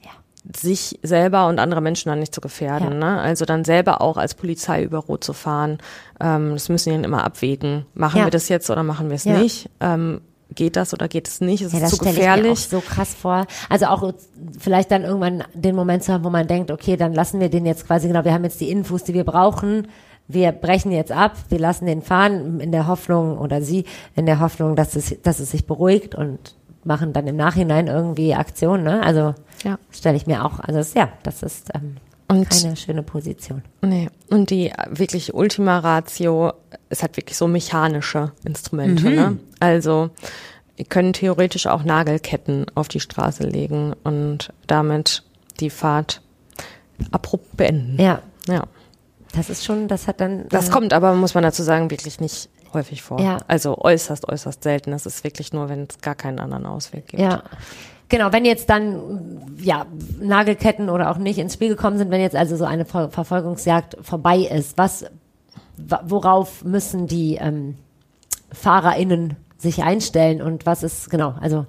sich selber und andere Menschen dann nicht zu gefährden. Ja. Ne? Also dann selber auch als Polizei über Rot zu fahren. Ähm, das müssen die dann immer abwägen. Machen ja. wir das jetzt oder machen wir es ja. nicht? Ähm, geht das oder geht es nicht? Ist ja, es das zu gefährlich? Ich mir auch so krass vor. Also auch vielleicht dann irgendwann den Moment zu haben, wo man denkt, okay, dann lassen wir den jetzt quasi, genau, wir haben jetzt die Infos, die wir brauchen. Wir brechen jetzt ab, wir lassen den fahren in der Hoffnung, oder sie in der Hoffnung, dass es, dass es sich beruhigt, und machen dann im Nachhinein irgendwie Aktionen, ne? Also ja. stelle ich mir auch, also das, ja, das ist ähm, und, keine schöne Position. Nee, und die wirklich Ultima Ratio ist halt wirklich so mechanische Instrumente, mhm. ne? Also wir können theoretisch auch Nagelketten auf die Straße legen und damit die Fahrt abrupt beenden. Ja. Ja. Das ist schon, das hat dann... Das äh, kommt aber, muss man dazu sagen, wirklich nicht häufig vor. Ja. Also äußerst, äußerst selten. Das ist wirklich nur, wenn es gar keinen anderen Ausweg gibt. Ja, genau. Wenn jetzt dann ja Nagelketten oder auch nicht ins Spiel gekommen sind, wenn jetzt also so eine Ver- Verfolgungsjagd vorbei ist, was, worauf müssen die ähm, FahrerInnen sich einstellen, und was ist, genau, also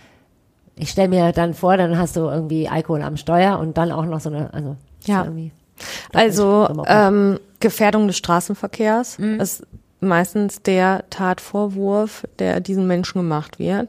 ich stelle mir dann vor, dann hast du irgendwie Alkohol am Steuer und dann auch noch so eine, also ja. irgendwie. Also ähm, Gefährdung des Straßenverkehrs mhm. ist meistens der Tatvorwurf, der diesen Menschen gemacht wird.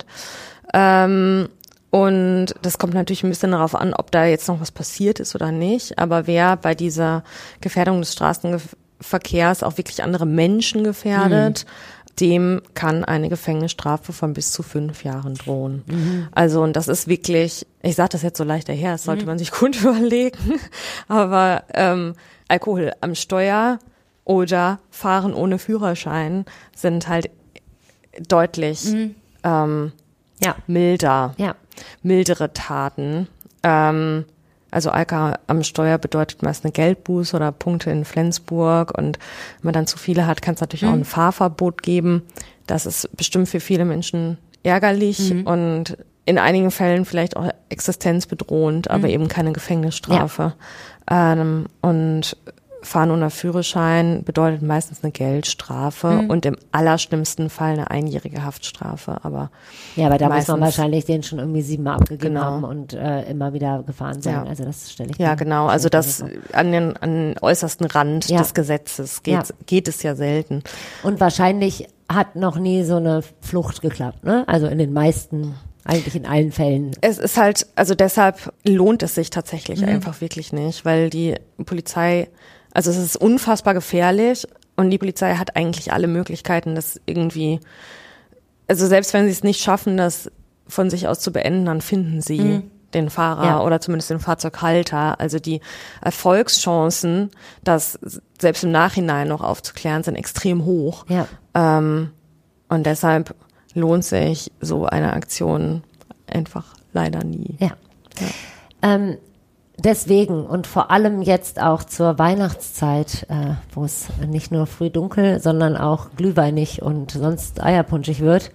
Ähm, und das kommt natürlich ein bisschen darauf an, ob da jetzt noch was passiert ist oder nicht. Aber wer bei dieser Gefährdung des Straßenverkehrs auch wirklich andere Menschen gefährdet, mhm. dem kann eine Gefängnisstrafe von bis zu fünf Jahren drohen. Mhm. Also, und das ist wirklich, ich sage das jetzt so leicht daher, das sollte mhm. man sich gut überlegen, aber ähm, Alkohol am Steuer oder Fahren ohne Führerschein sind halt deutlich mhm. ähm, ja. milder, ja. mildere Taten. Ähm, also Alkohol am Steuer bedeutet meist eine Geldbuße oder Punkte in Flensburg, und wenn man dann zu viele hat, kann es natürlich mhm. auch ein Fahrverbot geben. Das ist bestimmt für viele Menschen ärgerlich mhm. und in einigen Fällen vielleicht auch existenzbedrohend, aber mhm. eben keine Gefängnisstrafe. Ja. Ähm, und Fahren ohne Führerschein bedeutet meistens eine Geldstrafe mhm. und im allerschlimmsten Fall eine einjährige Haftstrafe. Aber ja, aber da muss man wahrscheinlich den schon irgendwie siebenmal abgegeben genau. haben und äh, immer wieder gefahren sein. Ja. Also das stelle ich Ja, mir genau. Also das an den, an den äußersten Rand ja. des Gesetzes geht, ja. geht es ja selten. Und wahrscheinlich hat noch nie so eine Flucht geklappt, ne? Also in den meisten, eigentlich in allen Fällen. Es ist halt, also deshalb lohnt es sich tatsächlich mhm. einfach wirklich nicht, weil die Polizei, also es ist unfassbar gefährlich, und die Polizei hat eigentlich alle Möglichkeiten, das irgendwie, also selbst wenn sie es nicht schaffen, das von sich aus zu beenden, dann finden sie mhm. den Fahrer ja. oder zumindest den Fahrzeughalter. Also die Erfolgschancen, das selbst im Nachhinein noch aufzuklären, sind extrem hoch. Ja. Ähm, und deshalb lohnt sich so eine Aktion einfach leider nie. Ja. ja. Ähm, Deswegen und vor allem jetzt auch zur Weihnachtszeit, äh, wo es nicht nur früh dunkel, sondern auch glühweinig und sonst eierpunschig wird,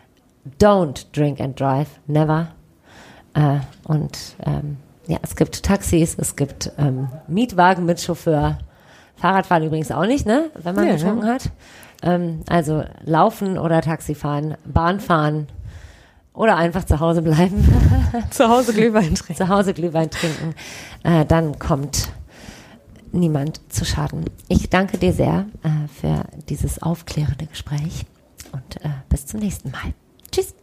don't drink and drive, never. Äh, und ähm, ja, es gibt Taxis, es gibt ähm, Mietwagen mit Chauffeur, Fahrradfahren übrigens auch nicht, ne, wenn man ja, getrunken ja. hat. Ähm, also laufen oder Taxi fahren, Bahn fahren. Oder einfach zu Hause bleiben. Zu Hause Glühwein trinken. Zu Hause Glühwein trinken. Äh, dann kommt niemand zu Schaden. Ich danke dir sehr äh, für dieses aufklärende Gespräch, und äh, bis zum nächsten Mal. Tschüss.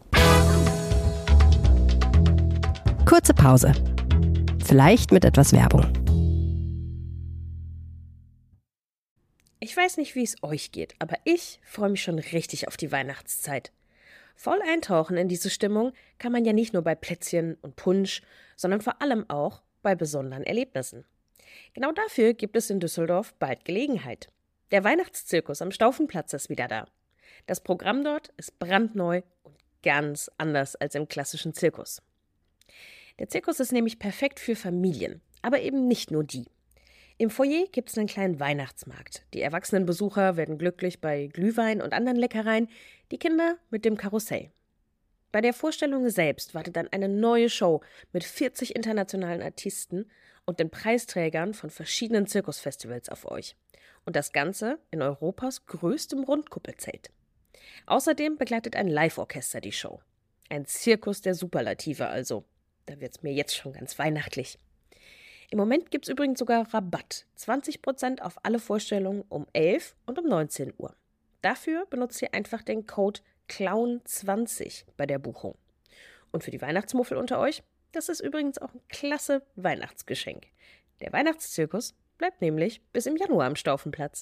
Kurze Pause. Vielleicht mit etwas Werbung. Ich weiß nicht, wie es euch geht, aber ich freue mich schon richtig auf die Weihnachtszeit. Voll eintauchen in diese Stimmung kann man ja nicht nur bei Plätzchen und Punsch, sondern vor allem auch bei besonderen Erlebnissen. Genau dafür gibt es in Düsseldorf bald Gelegenheit. Der Weihnachtszirkus am Staufenplatz ist wieder da. Das Programm dort ist brandneu und ganz anders als im klassischen Zirkus. Der Zirkus ist nämlich perfekt für Familien, aber eben nicht nur die. Im Foyer gibt es einen kleinen Weihnachtsmarkt. Die erwachsenen Besucher werden glücklich bei Glühwein und anderen Leckereien, die Kinder mit dem Karussell. Bei der Vorstellung selbst wartet dann eine neue Show mit vierzig internationalen Artisten und den Preisträgern von verschiedenen Zirkusfestivals auf euch. Und das Ganze in Europas größtem Rundkuppelzelt. Außerdem begleitet ein Live-Orchester die Show. Ein Zirkus der Superlative also. Da wird's mir jetzt schon ganz weihnachtlich. Im Moment gibt's übrigens sogar Rabatt. zwanzig Prozent auf alle Vorstellungen um elf und um neunzehn Uhr. Dafür benutzt ihr einfach den Code Clown zwanzig bei der Buchung. Und für die Weihnachtsmuffel unter euch, das ist übrigens auch ein klasse Weihnachtsgeschenk. Der Weihnachtszirkus bleibt nämlich bis im Januar am Staufenplatz.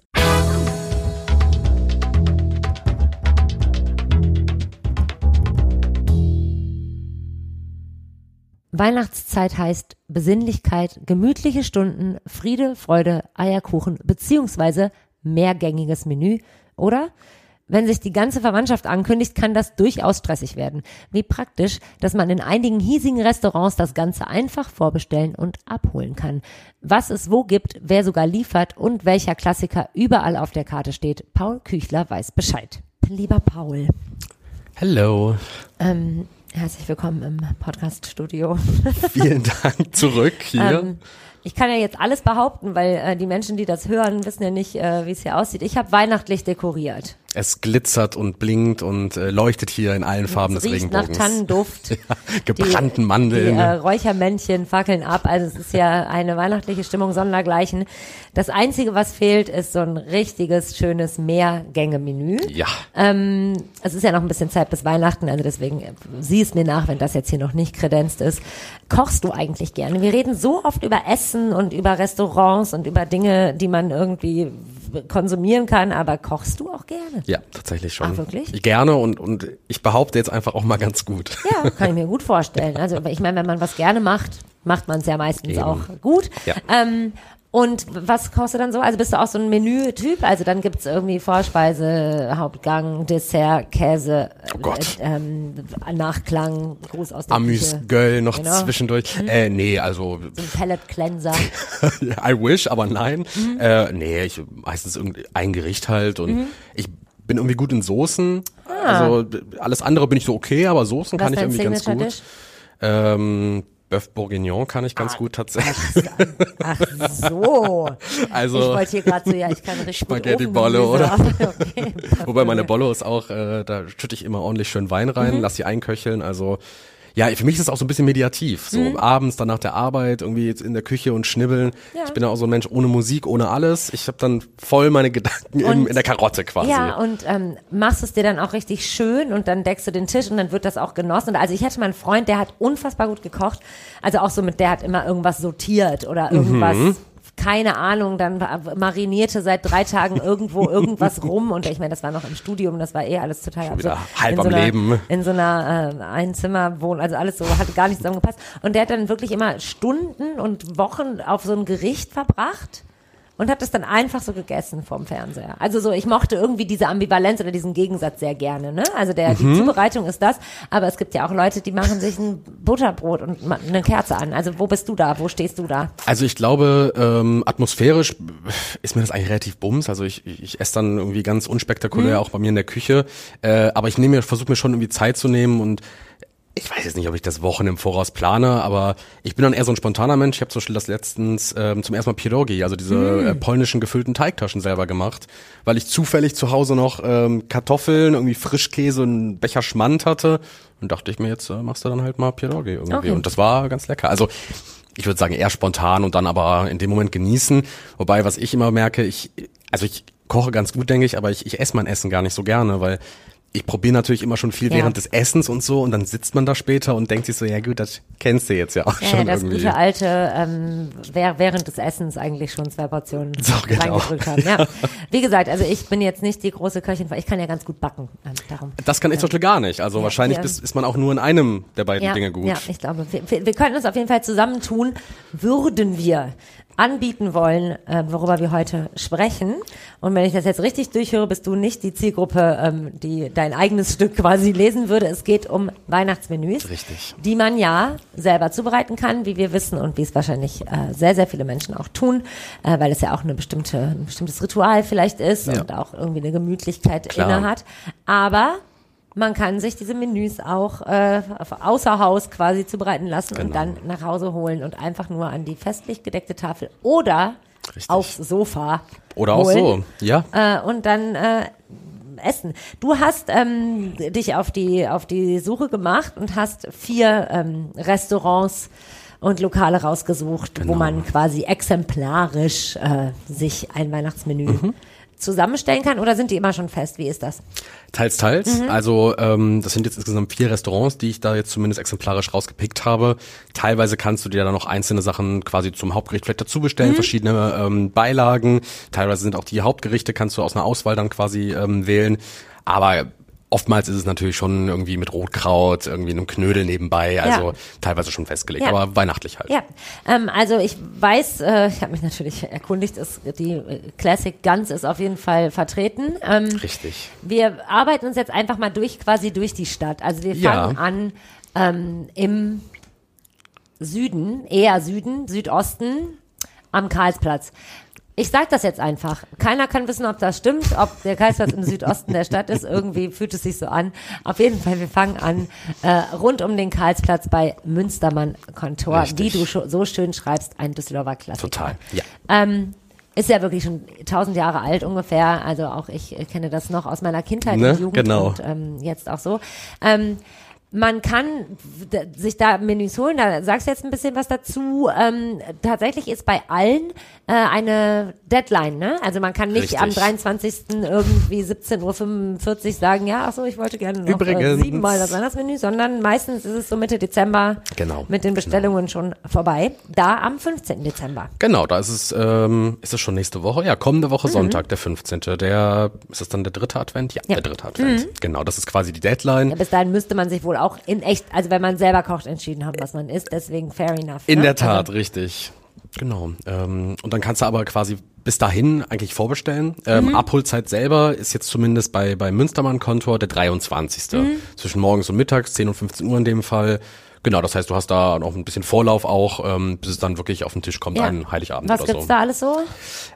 Weihnachtszeit heißt Besinnlichkeit, gemütliche Stunden, Friede, Freude, Eierkuchen beziehungsweise mehrgängiges Menü, oder? Wenn sich die ganze Verwandtschaft ankündigt, kann das durchaus stressig werden. Wie praktisch, dass man in einigen hiesigen Restaurants das Ganze einfach vorbestellen und abholen kann. Was es wo gibt, wer sogar liefert und welcher Klassiker überall auf der Karte steht. Paul Küchler weiß Bescheid. Lieber Paul. Hello. Ähm, herzlich willkommen im Podcast-Studio. Vielen Dank zurück hier. Ähm, ich kann ja jetzt alles behaupten, weil äh, die Menschen, die das hören, wissen ja nicht, äh, wie es hier aussieht. Ich habe weihnachtlich dekoriert. Es glitzert und blinkt und äh, leuchtet hier in allen Farben es des riecht Regenbogens. Nach Tannenduft. Ja, gebrannten die, Mandeln. Die äh, Räuchermännchen fackeln ab. Also es ist ja eine weihnachtliche Stimmung sondergleichen. Das Einzige, was fehlt, ist so ein richtiges, schönes Mehrgänge-Menü. Ja. Ähm, es ist ja noch ein bisschen Zeit bis Weihnachten, also deswegen äh, sieh es mir nach, wenn das jetzt hier noch nicht kredenzt ist. Kochst du eigentlich gerne? Wir reden so oft über Essen und über Restaurants und über Dinge, die man irgendwie konsumieren kann, aber kochst du auch gerne? Ja, tatsächlich schon. Ach, wirklich? Gerne und, und ich behaupte jetzt einfach auch mal ganz gut. Ja, kann ich mir gut vorstellen. Also ich meine, wenn man was gerne macht, macht man es ja meistens Eben. auch gut. Ja. Ähm, und was kostet du dann so? Also bist du auch so ein Menü-Typ? Also dann gibt's irgendwie Vorspeise, Hauptgang, Dessert, Käse, Oh Gott. Äh, ähm, Nachklang, Gruß aus der Amüs, Küche. Göll noch Genau. zwischendurch. Mhm. Äh, nee, also So ein Pellet-Cleanser. I wish, aber nein. Mhm. Äh, nee, ich meistens irgendwie ein Gericht halt und Mhm. ich bin irgendwie gut in Soßen. Ah. Also alles andere bin ich so okay, aber Soßen Was kann ich dein irgendwie ganz gut. Signature-Dish? Ähm, Bœuf Bourguignon kann ich ganz Ah, gut tatsächlich. Ach so. Also ich wollte hier gerade so, ja, ich kann richtig gut Spaghetti-Bolle, Ofengemüse, oder? aber okay. Wobei meine Bolle ist auch, äh, da schütte ich immer ordentlich schön Wein rein, Mhm. lass sie einköcheln. Also ja, für mich ist es auch so ein bisschen mediativ. So Mhm. abends dann nach der Arbeit irgendwie jetzt in der Küche und schnibbeln. Ja. Ich bin ja auch so ein Mensch ohne Musik, ohne alles. Ich habe dann voll meine Gedanken im, Und- in der Karotte quasi. Ja, und ähm, machst es dir dann auch richtig schön und dann deckst du den Tisch und dann wird das auch genossen. Und also ich hatte mal einen Freund, der hat unfassbar gut gekocht. Also auch so mit, der hat immer irgendwas sortiert oder irgendwas, Mhm. keine Ahnung, dann marinierte seit drei Tagen irgendwo irgendwas rum. Und ich meine, das war noch im Studium, das war eh alles total absurd. wieder halb in so am einer, Leben. In so einer äh, Einzimmerwohnung, also alles so, hat gar nicht zusammengepasst. Und der hat dann wirklich immer Stunden und Wochen auf so ein Gericht verbracht. Und habe das dann einfach so gegessen vorm Fernseher. Also so, ich mochte irgendwie diese Ambivalenz oder diesen Gegensatz sehr gerne. Ne? Also der die Zubereitung ist das, aber es gibt ja auch Leute, die machen sich ein Butterbrot und ma- eine Kerze an. Also wo bist du da? Wo stehst du da? Also ich glaube, ähm, atmosphärisch ist mir das eigentlich relativ bums. Also ich, ich, ich esse dann irgendwie ganz unspektakulär Mhm. auch bei mir in der Küche. Äh, aber ich nehme mir, versuche mir schon irgendwie Zeit zu nehmen und ich weiß jetzt nicht, ob ich das Wochen im Voraus plane, aber ich bin dann eher so ein spontaner Mensch. Ich habe zum Beispiel das letztens ähm, zum ersten Mal Pierogi, also diese Mm. äh, polnischen gefüllten Teigtaschen selber gemacht, weil ich zufällig zu Hause noch ähm, Kartoffeln, irgendwie Frischkäse und einen Becher Schmand hatte und dachte ich mir, jetzt äh, machst du dann halt mal Pierogi irgendwie. Okay. Und das war ganz lecker. Also ich würde sagen eher spontan und dann aber in dem Moment genießen. Wobei, was ich immer merke, ich, also ich koche ganz gut, denke ich, aber ich, ich esse mein Essen gar nicht so gerne, weil ich probiere natürlich immer schon viel Ja. während des Essens und so und dann sitzt man da später und denkt sich so, ja gut, das kennst du jetzt ja auch Ja, schon das irgendwie. gute alte, ähm, wer- während des Essens eigentlich schon zwei Portionen So, genau. reingedrückt haben. Ja. Wie gesagt, also ich bin jetzt nicht die große Köchin, weil ich kann ja ganz gut backen. Ähm, darum. Das kann ich zum Beispiel gar nicht. Also Ja, wahrscheinlich ja. ist, ist man auch nur in einem der beiden Ja, Dinge gut. ja, ich glaube, wir, wir wir können uns auf jeden Fall zusammentun, würden wir anbieten wollen, äh, worüber wir heute sprechen. Und wenn ich das jetzt richtig durchhöre, bist du nicht die Zielgruppe, ähm, die dein eigenes Stück quasi lesen würde. Es geht um Weihnachtsmenüs, Richtig. die man ja selber zubereiten kann, wie wir wissen und wie es wahrscheinlich äh, sehr, sehr viele Menschen auch tun, äh, weil es ja auch eine bestimmte, ein bestimmtes Ritual vielleicht ist Ja. und auch irgendwie eine Gemütlichkeit Klar. inne hat. Aber man kann sich diese Menüs auch äh, außer Haus quasi zubereiten lassen und Genau. dann nach Hause holen und einfach nur an die festlich gedeckte Tafel oder Richtig. aufs Sofa Oder auch holen, so, ja. äh, und dann äh, essen. Du hast ähm, dich auf die auf die Suche gemacht und hast vier ähm, Restaurants und Lokale rausgesucht, Genau. wo man quasi exemplarisch äh, sich ein Weihnachtsmenü Mhm. zusammenstellen kann, oder sind die immer schon fest? Wie ist das? Teils, teils. Mhm. Also ähm, das sind jetzt insgesamt vier Restaurants, die ich da jetzt zumindest exemplarisch rausgepickt habe. Teilweise kannst du dir dann noch einzelne Sachen quasi zum Hauptgericht vielleicht dazu bestellen, Mhm. verschiedene ähm, Beilagen. Teilweise sind auch die Hauptgerichte, kannst du aus einer Auswahl dann quasi ähm, wählen. Aber oftmals ist es natürlich schon irgendwie mit Rotkraut, irgendwie einem Knödel nebenbei, also Ja. teilweise schon festgelegt, Ja. aber weihnachtlich halt. Ja, ähm, also ich weiß, äh, ich habe mich natürlich erkundigt, ist, die äh, Classic Guns ist auf jeden Fall vertreten. Ähm, Richtig. Wir arbeiten uns jetzt einfach mal durch, quasi durch die Stadt. Also wir Ja. fangen an ähm, im Süden, eher Süden, Südosten, am Karlsplatz. Ich sage das jetzt einfach. Keiner kann wissen, ob das stimmt, ob der Karlsplatz im Südosten der Stadt ist. Irgendwie fühlt es sich so an. Auf jeden Fall, wir fangen an äh, rund um den Karlsplatz bei Münstermann-Kontor, Richtig. wie du scho- so schön schreibst, ein Düsseldorfer Klassiker. Total, ja. Ähm, ist ja wirklich schon tausend Jahre alt ungefähr. Also auch ich äh, kenne das noch aus meiner Kindheit Ne? und Jugend Genau. und ähm, jetzt auch so. Ähm, man kann d- sich da Menüs holen, da sagst du jetzt ein bisschen was dazu. Ähm, tatsächlich ist bei allen äh, eine Deadline, ne? Also man kann nicht Richtig. am dreiundzwanzigsten irgendwie siebzehn Uhr fünfundvierzig sagen, ja, ach so, ich wollte gerne noch äh, Übrigens. siebenmal das Weihnachtsmenü, sondern meistens ist es so Mitte Dezember Genau. mit den Bestellungen schon vorbei. Da am fünfzehnten Dezember. Genau, da ist es, ähm, ist es schon nächste Woche? Ja, kommende Woche Sonntag, der fünfzehnte. Der, ist das dann der dritte Advent? Ja, Ja. der dritte Advent. Genau, das ist quasi die Deadline. Ja, bis dahin müsste man sich wohl auch in echt, also wenn man selber kocht, entschieden haben, was man isst. Deswegen fair enough. In ne? der Tat, Also, richtig. Genau. Ähm, und dann kannst du aber quasi bis dahin eigentlich vorbestellen. Ähm, Abholzeit selber ist jetzt zumindest bei, bei Münstermann-Kontor der dreiundzwanzigste Zwischen morgens und mittags, zehn und fünfzehn Uhr in dem Fall. Genau, das heißt, du hast da noch ein bisschen Vorlauf auch, ähm, bis es dann wirklich auf den Tisch kommt, ja. an Heiligabend Was oder gibt's so. da alles so?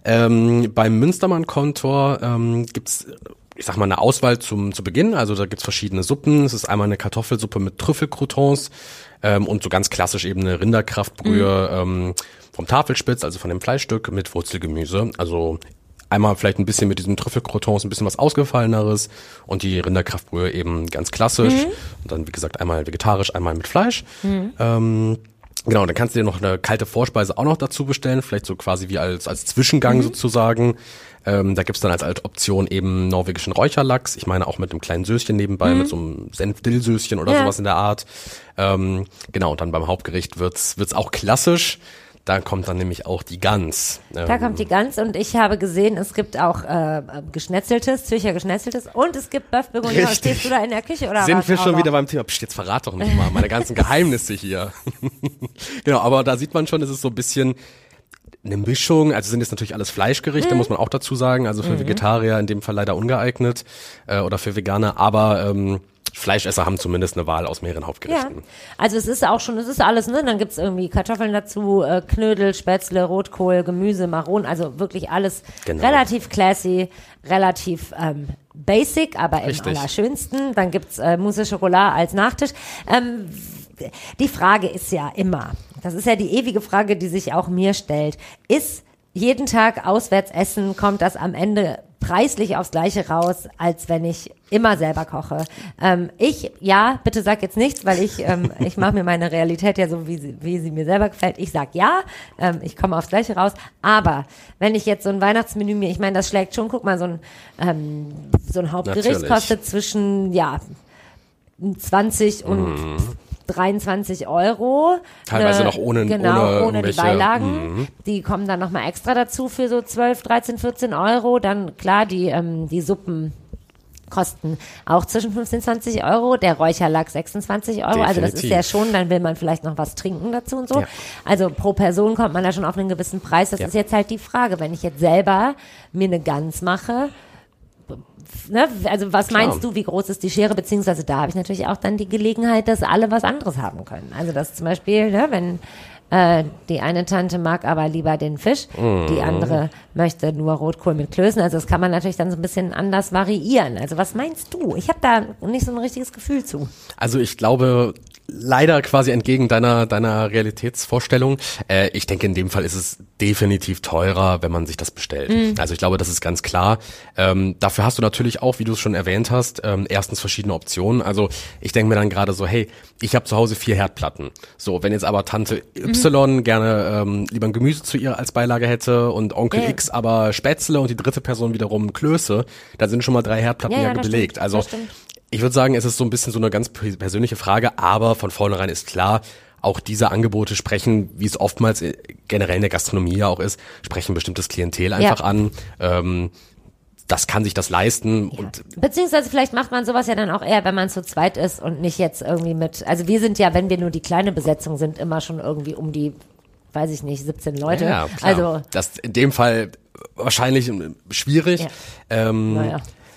Ähm, beim Münstermann-Kontor ähm, gibt's, ich sag mal, eine Auswahl zum zu Beginn. Also da gibt's verschiedene Suppen. Es ist einmal eine Kartoffelsuppe mit Trüffelcroutons ähm, und so ganz klassisch eben eine Rinderkraftbrühe ähm, vom Tafelspitz, also von dem Fleischstück mit Wurzelgemüse. Also einmal vielleicht ein bisschen mit diesen Trüffelcroutons, ein bisschen was Ausgefalleneres und die Rinderkraftbrühe eben ganz klassisch. Und dann, wie gesagt, einmal vegetarisch, einmal mit Fleisch. Ähm, Genau, dann kannst du dir noch eine kalte Vorspeise auch noch dazu bestellen, vielleicht so quasi wie als als Zwischengang sozusagen. Ähm, da gibt's dann als als Option eben norwegischen Räucherlachs, ich meine auch mit einem kleinen Söschen nebenbei, mit so einem Senf-Dill-Söschen oder Ja. sowas in der Art. Ähm, genau, und dann beim Hauptgericht wird's wird's auch klassisch. Da kommt dann nämlich auch die Gans. Da Ähm, kommt die Gans und ich habe gesehen, es gibt auch äh, geschnetzeltes, Zürcher geschnetzeltes und es gibt Bœuf Bourguignon. Richtig. Stehst du da in der Küche oder Sind was? wir schon Auch wieder noch? beim Thema. Psst, jetzt verrat doch nicht mal meine ganzen Geheimnisse hier. Genau, aber da sieht man schon, es ist so ein bisschen eine Mischung. Also sind jetzt natürlich alles Fleischgerichte, muss man auch dazu sagen. Also für Vegetarier in dem Fall leider ungeeignet äh, oder für Veganer. Aber ähm, Fleischesser haben zumindest eine Wahl aus mehreren Ja, Hauptgerichten. also es ist auch schon, es ist alles, ne? Dann gibt's irgendwie Kartoffeln dazu, äh, Knödel, Spätzle, Rotkohl, Gemüse, Maronen, also wirklich alles Genau. relativ classy, relativ ähm, basic, aber im Richtig. allerschönsten. Dann gibt's äh, Mousse Chocolat als Nachtisch. Ähm, die Frage ist ja immer, das ist ja die ewige Frage, die sich auch mir stellt, ist jeden Tag auswärts essen, kommt das am Ende preislich aufs Gleiche raus, als wenn ich immer selber koche. Ähm, ich, ja, bitte sag jetzt nichts, weil ich, ähm, ich mache mir meine Realität ja so, wie sie, wie sie mir selber gefällt. Ich sag ja, ähm, ich komme aufs Gleiche raus. Aber wenn ich jetzt so ein Weihnachtsmenü mir, ich meine, das schlägt schon, guck mal, so ein, ähm, so ein Hauptgericht Natürlich. kostet zwischen, ja, zwanzig und mm. dreiundzwanzig Euro. Teilweise ne, noch ohne, genau, ohne, ohne die Beilagen. Mm. Die kommen dann nochmal extra dazu für so zwölf, dreizehn, vierzehn Euro. Dann klar, die, ähm, die Suppen kosten auch zwischen fünfzehn, zwanzig Euro, der Räucherlachs sechsundzwanzig Euro, Definitiv. Also das ist ja schon, dann will man vielleicht noch was trinken dazu und so. Ja. Also pro Person kommt man da schon auf einen gewissen Preis. Das Ja. ist jetzt halt die Frage, wenn ich jetzt selber mir eine Gans mache, ne, also was Klar. meinst du, wie groß ist die Schere, beziehungsweise da habe ich natürlich auch dann die Gelegenheit, dass alle was anderes haben können. Also das zum Beispiel, ne, wenn äh, die eine Tante mag aber lieber den Fisch, Mhm. die andere möchte nur Rotkohl mit Klößen, also das kann man natürlich dann so ein bisschen anders variieren. Also was meinst du? Ich habe da nicht so ein richtiges Gefühl zu. Also ich glaube, leider quasi entgegen deiner deiner Realitätsvorstellung. Äh, ich denke, in dem Fall ist es definitiv teurer, wenn man sich das bestellt. Mhm. Also ich glaube, das ist ganz klar. Ähm, dafür hast du natürlich auch, wie du es schon erwähnt hast, ähm, erstens verschiedene Optionen. Also ich denke mir dann gerade so, hey, ich habe zu Hause vier Herdplatten. So, wenn jetzt aber Tante Y mhm. gerne ähm, lieber ein Gemüse zu ihr als Beilage hätte und Onkel Ja. X aber Spätzle und die dritte Person wiederum Klöße, da sind schon mal drei Herdplatten Ja, ja, ja, das belegt. stimmt, Also das stimmt. ich würde sagen, es ist so ein bisschen so eine ganz persönliche Frage, aber von vornherein ist klar, auch diese Angebote sprechen, wie es oftmals generell in der Gastronomie ja auch ist, sprechen bestimmtes Klientel einfach Ja. an. Ähm, das kann sich das leisten. Und Beziehungsweise vielleicht macht man sowas ja dann auch eher, wenn man zu zweit ist und nicht jetzt irgendwie mit, also wir sind ja, wenn wir nur die kleine Besetzung sind, immer schon irgendwie um die, weiß ich nicht, siebzehn Leute. ja, klar. Also, das ist in dem Fall wahrscheinlich schwierig. Ja. Ähm, naja.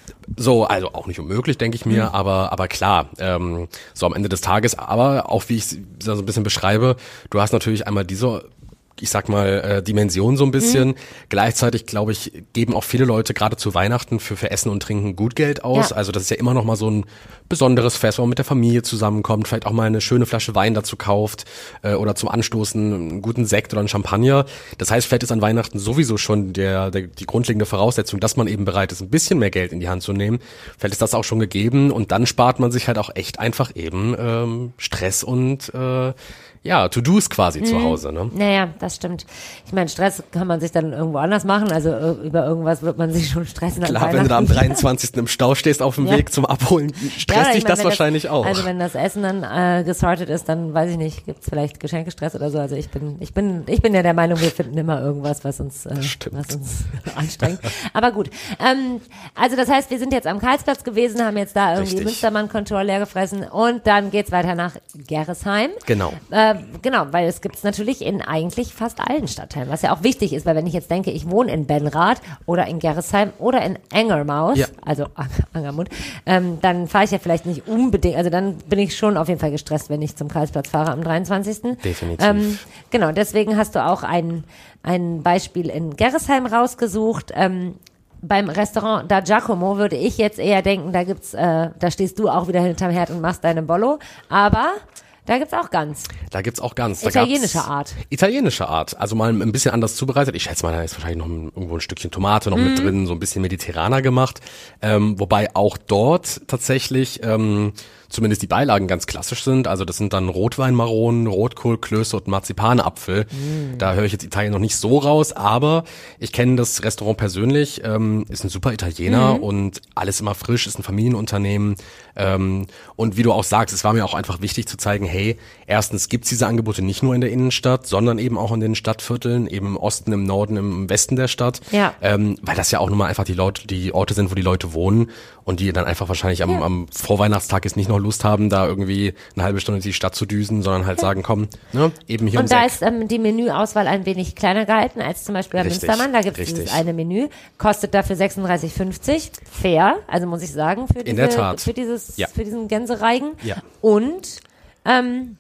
So, also auch nicht unmöglich, denke ich mir, mhm. aber aber klar, ähm, so am Ende des Tages, aber auch wie ich es so ein bisschen beschreibe, du hast natürlich einmal diese, ich sag mal, äh, Dimension so ein bisschen. Mhm. Gleichzeitig, glaube ich, geben auch viele Leute gerade zu Weihnachten für für Essen und Trinken gut Geld aus. Ja. Also das ist ja immer noch mal so ein besonderes Fest, wo man mit der Familie zusammenkommt, vielleicht auch mal eine schöne Flasche Wein dazu kauft äh, oder zum Anstoßen einen guten Sekt oder einen Champagner. Das heißt, vielleicht ist an Weihnachten sowieso schon der, der die grundlegende Voraussetzung, dass man eben bereit ist, ein bisschen mehr Geld in die Hand zu nehmen. Vielleicht ist das auch schon gegeben und dann spart man sich halt auch echt einfach eben ähm, Stress und äh, ja, To-Dos quasi mhm. zu Hause. Ne? Naja, das stimmt. Ich meine, Stress kann man sich dann irgendwo anders machen. Also äh, über irgendwas wird man sich schon stressen. Klar, wenn du da am dreiundzwanzigsten im Stau stehst auf dem Ja. Weg zum Abholen, stresst Ja, dich ich meine, das wahrscheinlich das, auch. Also wenn das Essen dann äh, gesortet ist, dann weiß ich nicht, gibt's vielleicht Geschenkestress oder so. Also ich bin, ich bin, ich bin ja der Meinung, wir finden immer irgendwas, was uns, äh, was uns anstrengt. Aber gut. Ähm, also das heißt, wir sind jetzt am Karlsplatz gewesen, haben jetzt da irgendwie Richtig. Münstermann-Kontor leer gefressen und dann geht's weiter nach Gerresheim. Genau. Äh, genau, weil es gibt's natürlich in eigentlich fast allen Stadtteilen, was ja auch wichtig ist, weil wenn ich jetzt denke, ich wohne in Benrath oder in Gerresheim oder in Engermaus, Ja. also Angermund, ähm, dann fahre ich ja vielleicht nicht unbedingt, also dann bin ich schon auf jeden Fall gestresst, wenn ich zum Karlsplatz fahre am dreiundzwanzigsten Definitiv. Ähm, genau, deswegen hast du auch ein, ein Beispiel in Gerresheim rausgesucht. Ähm, beim Restaurant Da Giacomo würde ich jetzt eher denken, da gibt's, äh, da stehst du auch wieder hinterm Herd und machst deine Bollo, aber da gibt's auch Gans. Da gibt's auch ganz. Da Italienische gab's- Art. Italienische Art. Also mal ein bisschen anders zubereitet. Ich schätze mal, da ist wahrscheinlich noch ein, irgendwo ein Stückchen Tomate noch Mhm. mit drin, so ein bisschen mediterraner gemacht. Ähm, wobei auch dort tatsächlich ähm, zumindest die Beilagen ganz klassisch sind. Also das sind dann Rotweinmaronen, Rotkohl, Klöße und Marzipanapfel. Mhm. Da höre ich jetzt Italien noch nicht so raus, aber ich kenne das Restaurant persönlich, ähm, ist ein super Italiener Mhm. und alles immer frisch, ist ein Familienunternehmen. Ähm, und wie du auch sagst, es war mir auch einfach wichtig zu zeigen, hey, erstens gibt's diese Angebote nicht nur in der Innenstadt, sondern eben auch in den Stadtvierteln, eben im Osten, im Norden, im Westen der Stadt. Ja. Ähm, weil das ja auch nun mal einfach die Leute, die Orte sind, wo die Leute wohnen und die dann einfach wahrscheinlich am, Ja. am Vorweihnachtstag jetzt nicht noch Lust haben, da irgendwie eine halbe Stunde in die Stadt zu düsen, sondern halt sagen, komm, ne, eben hier Und ums da Eck. ist ähm, die Menüauswahl ein wenig kleiner gehalten als zum Beispiel am Richtig, Münstermann. Da gibt es richtig. dieses eine Menü, kostet dafür sechsunddreißig fünfzig. Fair, also muss ich sagen, für, diese, In der Tat. für, dieses, Ja. für diesen Gänsereigen. Ja. Und ähm,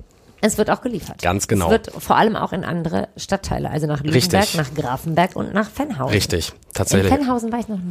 es wird auch geliefert. Ganz genau. Es wird vor allem auch in andere Stadtteile, also nach Lüdenberg, Richtig. nach Grafenberg und nach Fennhausen. Richtig, In tatsächlich. Fennhausen war ich noch nie.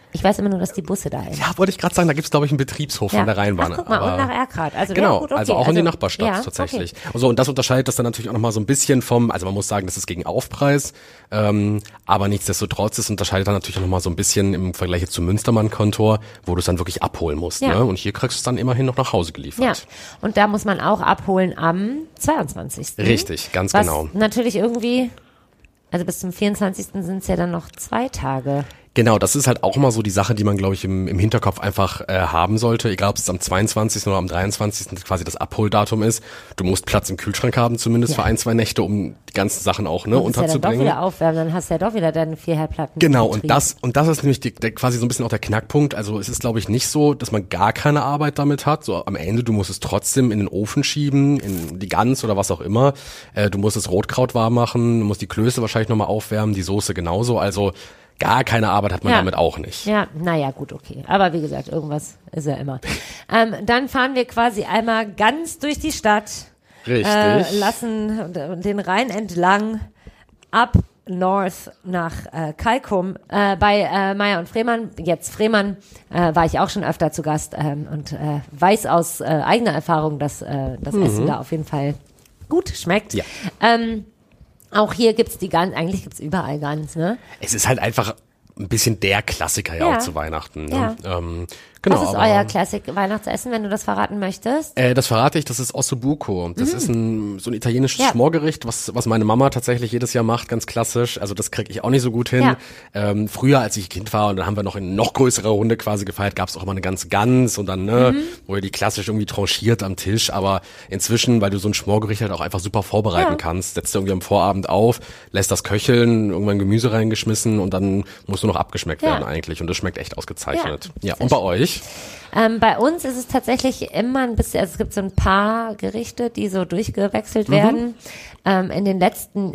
Ich weiß immer nur, dass die Busse da sind. Ja, wollte ich gerade sagen, da gibt's glaube ich einen Betriebshof ja. von der Rheinbahn. Ach, guck mal, aber und nach Erkrath. Also, genau, ja, gut, okay. also auch also, in die Nachbarstadt ja, tatsächlich. Okay. Und, so, und das unterscheidet das dann natürlich auch nochmal so ein bisschen vom, also man muss sagen, das ist gegen Aufpreis, ähm, aber nichtsdestotrotz, das unterscheidet dann natürlich auch nochmal so ein bisschen im Vergleich jetzt zum Münstermann-Kontor, wo du es dann wirklich abholen musst. Ja. Ne? Und hier kriegst du es dann immerhin noch nach Hause geliefert. Ja, und da muss man auch abholen am zweiundzwanzigsten Richtig, ganz Was genau. natürlich irgendwie, also bis zum vierundzwanzigsten sind es ja dann noch zwei Tage. Genau, das ist halt auch immer so die Sache, die man, glaube ich, im, im Hinterkopf einfach äh, haben sollte. Egal, ob es am zweiundzwanzigsten oder am dreiundzwanzigsten quasi das Abholdatum ist. Du musst Platz im Kühlschrank haben, zumindest Ja. für ein, zwei Nächte, um die ganzen Sachen auch ne, Und ja dann doch unterzubringen. wieder aufwärmen, dann hast du ja doch wieder deine vier Herdplatten. Genau, im und Betrieb. das und das ist nämlich die, der, quasi so ein bisschen auch der Knackpunkt. Also es ist, glaube ich, nicht so, dass man gar keine Arbeit damit hat. So am Ende, du musst es trotzdem in den Ofen schieben, in die Gans oder was auch immer. Äh, du musst das Rotkraut warm machen, du musst die Klöße wahrscheinlich nochmal aufwärmen, die Soße genauso. Also gar keine Arbeit hat man Ja. damit auch nicht. Ja, naja, gut, okay. Aber wie gesagt, irgendwas ist ja immer. ähm, dann fahren wir quasi einmal ganz durch die Stadt. Richtig. Äh, lassen den Rhein entlang ab North nach äh, Kalkum. Äh, bei äh, Meyer und Frehmann, jetzt Frehmann, äh, war ich auch schon öfter zu Gast ähm, und äh, weiß aus äh, eigener Erfahrung, dass äh, das Mhm. Essen da auf jeden Fall gut schmeckt. Ja. Ähm, auch hier gibt's die Gans, eigentlich gibt's überall Gans, ne? Es ist halt einfach ein bisschen der Klassiker ja, Ja. auch zu Weihnachten. Ne? Ja. Ähm, genau, Was ist aber, euer Classic-Weihnachtsessen, wenn du das verraten möchtest? Äh, das verrate ich, das ist Ossobuco. Das ist ein, so ein italienisches Ja. Schmorgericht, was, was meine Mama tatsächlich jedes Jahr macht, ganz klassisch. Also das kriege ich auch nicht so gut hin. Ja. Ähm, früher, als ich Kind war, und dann haben wir noch in noch größerer Runde quasi gefeiert, gab es auch immer eine ganze Gans und dann, ne, Mhm. wo ihr die klassisch irgendwie tranchiert am Tisch. Aber inzwischen, weil du so ein Schmorgericht halt auch einfach super vorbereiten Ja. kannst, setzt du irgendwie am Vorabend auf, lässt das köcheln, irgendwann Gemüse reingeschmissen und dann musst du noch abgeschmeckt Ja. werden eigentlich. Und das schmeckt echt ausgezeichnet. Ja, Ja, und bei euch? Ähm, bei uns ist es tatsächlich immer ein bisschen, also es gibt so ein paar Gerichte, die so durchgewechselt werden. Ähm, in den letzten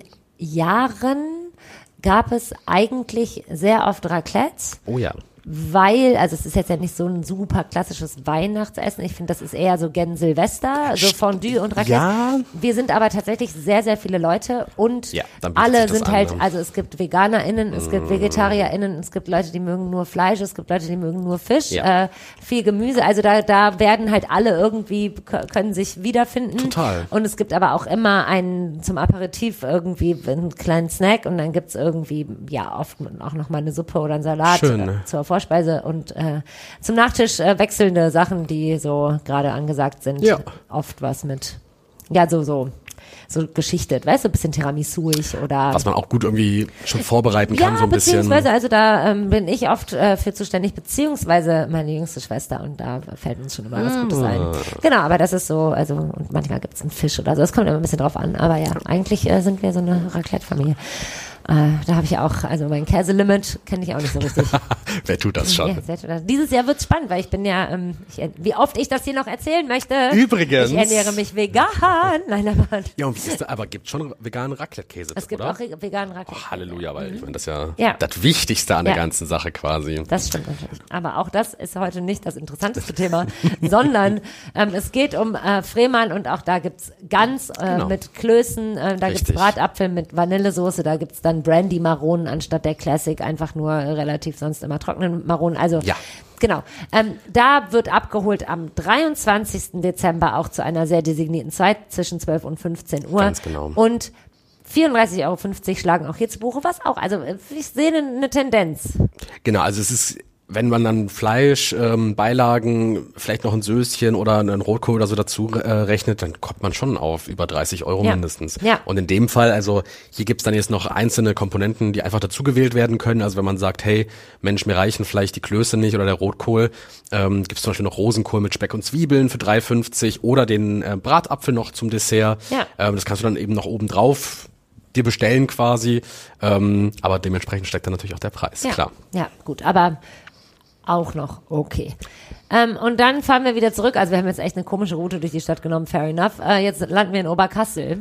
Jahren gab es eigentlich sehr oft Raclette. Oh ja. Weil, also es ist jetzt ja nicht so ein super klassisches Weihnachtsessen. Ich finde, das ist eher so gen Silvester, so Fondue und Raclette. Ja. Wir sind aber tatsächlich sehr, sehr viele Leute und Ja, dann bietet alle sich das sind an, halt, ne? also es gibt VeganerInnen, es gibt VegetarierInnen, es gibt Leute, die mögen nur Fleisch, es gibt Leute, die mögen nur Fisch, Ja. äh, viel Gemüse. Also da, da werden halt alle irgendwie, k- können sich wiederfinden. Total. Und es gibt aber auch immer einen zum Aperitif irgendwie einen kleinen Snack und dann gibt's irgendwie, ja, oft auch noch mal eine Suppe oder einen Salat Schön, äh, ne? zur Vorspeise und äh, zum Nachtisch äh, wechselnde Sachen, die so gerade angesagt sind. Ja. Oft was mit, ja, so, so, so geschichtet, weißt du, ein bisschen Tiramisu-ig oder. Was man auch gut irgendwie schon vorbereiten kann, ja, so ein bisschen. beziehungsweise, also da ähm, bin ich oft äh, für zuständig, beziehungsweise meine jüngste Schwester und da fällt uns schon immer was Gutes Ah. ein. Genau, aber das ist so, also und manchmal gibt's einen Fisch oder so, das kommt immer ein bisschen drauf an, aber ja, eigentlich äh, sind wir so eine Raclette-Familie. Äh, da habe ich auch, also mein Käselimit kenne ich auch nicht so richtig. Wer tut das schon? Ja, sehr schön. Dieses Jahr wird's spannend, weil ich bin ja, ähm, ich, wie oft ich das hier noch erzählen möchte. Übrigens. Ich ernähre mich vegan. Nein, aber Ja, und wie ist das, aber gibt schon veganen Raclette-Käse, es gibt oder? auch re- veganen Raclette. Oh, Halleluja, weil ich meine, das ist ja, Ja. das Wichtigste an Ja. der ganzen Sache quasi. Das stimmt natürlich. Aber auch das ist heute nicht das interessanteste Thema, sondern ähm, es geht um äh, Frehmann und auch da gibt's Gans äh, Genau. mit Klößen, äh, da Richtig. gibt's Bratapfel mit Vanillesoße, da gibt's dann Brandy Maronen anstatt der Classic, einfach nur relativ sonst immer trockenen Maronen. Also Ja. genau. Ähm, da wird abgeholt am dreiundzwanzigsten Dezember auch zu einer sehr designierten Zeit zwischen zwölf und fünfzehn Uhr. Ganz genau. Und vierunddreißig Euro fünfzig schlagen auch hier zu Buche, was auch, also äh, ich sehe eine ne Tendenz. Genau, also es ist, wenn man dann Fleisch, ähm, Beilagen, vielleicht noch ein Söschen oder einen Rotkohl oder so dazu äh, rechnet, dann kommt man schon auf über dreißig Euro Ja. mindestens. Ja. Und in dem Fall, also hier gibt's dann jetzt noch einzelne Komponenten, die einfach dazu gewählt werden können. Also wenn man sagt, hey, Mensch, mir reichen vielleicht die Klöße nicht oder der Rotkohl, ähm, gibt's zum Beispiel noch Rosenkohl mit Speck und Zwiebeln für drei fünfzig oder den äh, Bratapfel noch zum Dessert. Ja. Ähm, das kannst du dann eben noch oben drauf dir bestellen quasi. Ähm, aber dementsprechend steckt dann natürlich auch der Preis, Ja. klar. Ja, gut, aber auch noch okay. Ähm, und dann fahren wir wieder zurück. Also wir haben jetzt echt eine komische Route durch die Stadt genommen, fair enough. Äh, jetzt landen wir in Oberkassel.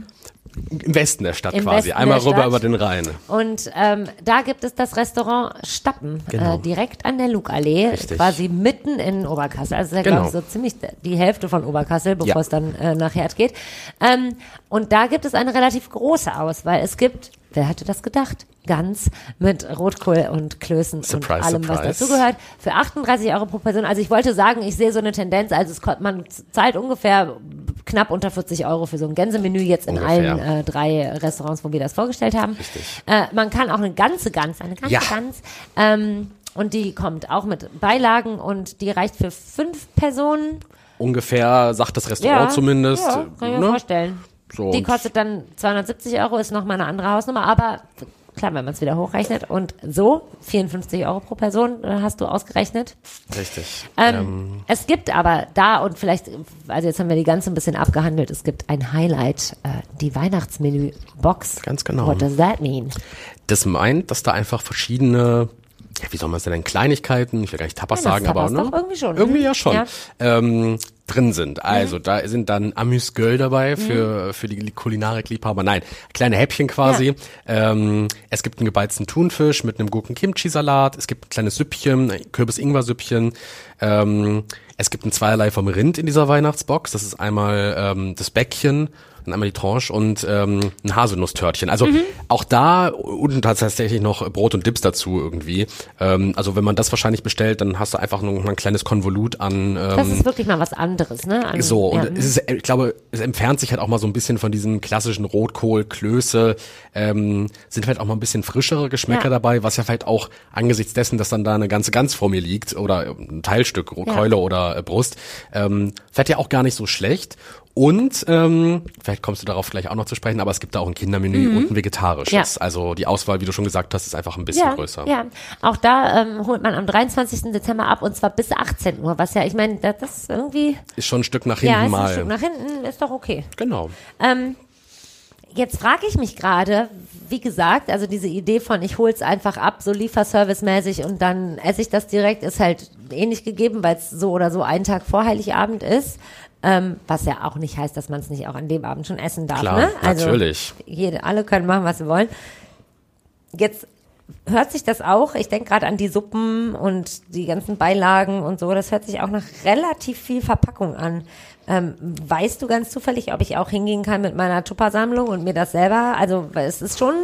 Im Westen der Stadt Im quasi, Westen einmal der rüber Stadt. über den Rhein. Und ähm, da gibt es das Restaurant Stappen, Genau. äh, direkt an der Lugallee, Richtig. quasi mitten in Oberkassel. Also das ist ja, Genau. glaube ich, so ziemlich die Hälfte von Oberkassel, bevor Ja. es dann äh, nach Herd geht. Ähm, und da gibt es eine relativ große Auswahl. Es gibt, wer hätte das gedacht? Gans mit Rotkohl und Klößen Surprise, und allem, surprise. was dazugehört. Für achtunddreißig Euro pro Person. Also ich wollte sagen, ich sehe so eine Tendenz. Also es kommt, man zahlt ungefähr knapp unter vierzig Euro für so ein Gänsemenü jetzt in Ungefähr. allen äh, drei Restaurants, wo wir das vorgestellt haben. Richtig. Äh, man kann auch eine ganze Gans, eine ganze Ja. Gans. Ähm, und die kommt auch mit Beilagen und die reicht für fünf Personen. Ungefähr, sagt das Restaurant zumindest. Ja, kann ich mir ne? vorstellen. So, Die und- kostet dann zweihundertsiebzig Euro, ist nochmal eine andere Hausnummer, aber klar, wenn man es wieder hochrechnet. Und so, vierundfünfzig Euro pro Person äh, hast du ausgerechnet. Richtig. Ähm, Ähm, es gibt aber da und vielleicht, also jetzt haben wir die ganze ein bisschen abgehandelt, es gibt ein Highlight, äh, die Weihnachtsmenü-Box. Ganz genau. What does that mean? das meint, dass da einfach verschiedene, ja, wie soll man es denn, Kleinigkeiten, ich will gar nicht Tapas Ja, das sagen, aber Tapas ne? doch irgendwie schon, ne? Irgendwie ja schon. Ja. Ähm, drin sind. Also da sind dann Amüsgöl dabei für Mhm. für die Kulinarik-Liebhaber. Nein, kleine Häppchen quasi. Ähm, es gibt einen gebeizten Thunfisch mit einem Gurken-Kimchi-Salat. Es gibt ein kleines Süppchen, ein Kürbis-Ingwer-Süppchen. Ähm, es gibt ein Zweierlei vom Rind in dieser Weihnachtsbox. Das ist einmal ähm, das Bäckchen und einmal die Tranche und ähm, ein Haselnusstörtchen. Also Mhm. auch auch da und tatsächlich noch Brot und Dips dazu irgendwie. Ähm, also wenn man das wahrscheinlich bestellt, dann hast du einfach nur ein kleines Konvolut an. Ähm, Das ist wirklich mal was anderes, ne? An, so, und ja, es ist, ich glaube, es entfernt sich halt auch mal so ein bisschen von diesem klassischen Rotkohl, Klöße, ähm, sind vielleicht auch mal ein bisschen frischere Geschmäcker Ja. dabei, was ja vielleicht auch angesichts dessen, dass dann da eine ganze Gans vor mir liegt oder ein Teilstück, Ja. Keule oder äh, Brust, ähm, vielleicht ja auch gar nicht so schlecht. Und ähm, vielleicht kommst du darauf gleich auch noch zu sprechen, aber es gibt da auch ein Kindermenü und ein vegetarisches. Ja. Also die Auswahl, wie du schon gesagt hast, ist einfach ein bisschen ja, größer. Ja, auch da ähm, holt man am dreiundzwanzigsten Dezember ab und zwar bis achtzehn Uhr, was ja, ich meine, das, das ist irgendwie, Ist schon ein Stück nach hinten ja, ist mal. ein Stück nach hinten, ist doch okay. Genau. Ähm, jetzt frage ich mich gerade, wie gesagt, also diese Idee von ich hol's einfach ab, so Lieferservice-mäßig und dann esse ich das direkt, ist halt ähnlich gegeben, weil es so oder so einen Tag vor Heiligabend ist. Ähm, was ja auch nicht heißt, dass man es nicht auch an dem Abend schon essen darf. Klar, ne? Also natürlich. Jede, alle können machen, was sie wollen. Jetzt hört sich das auch, ich denke gerade an die Suppen und die ganzen Beilagen und so, das hört sich auch nach relativ viel Verpackung an. Ähm, weißt du ganz zufällig, ob ich auch hingehen kann mit meiner Tuppersammlung und mir das selber, also weil es ist schon,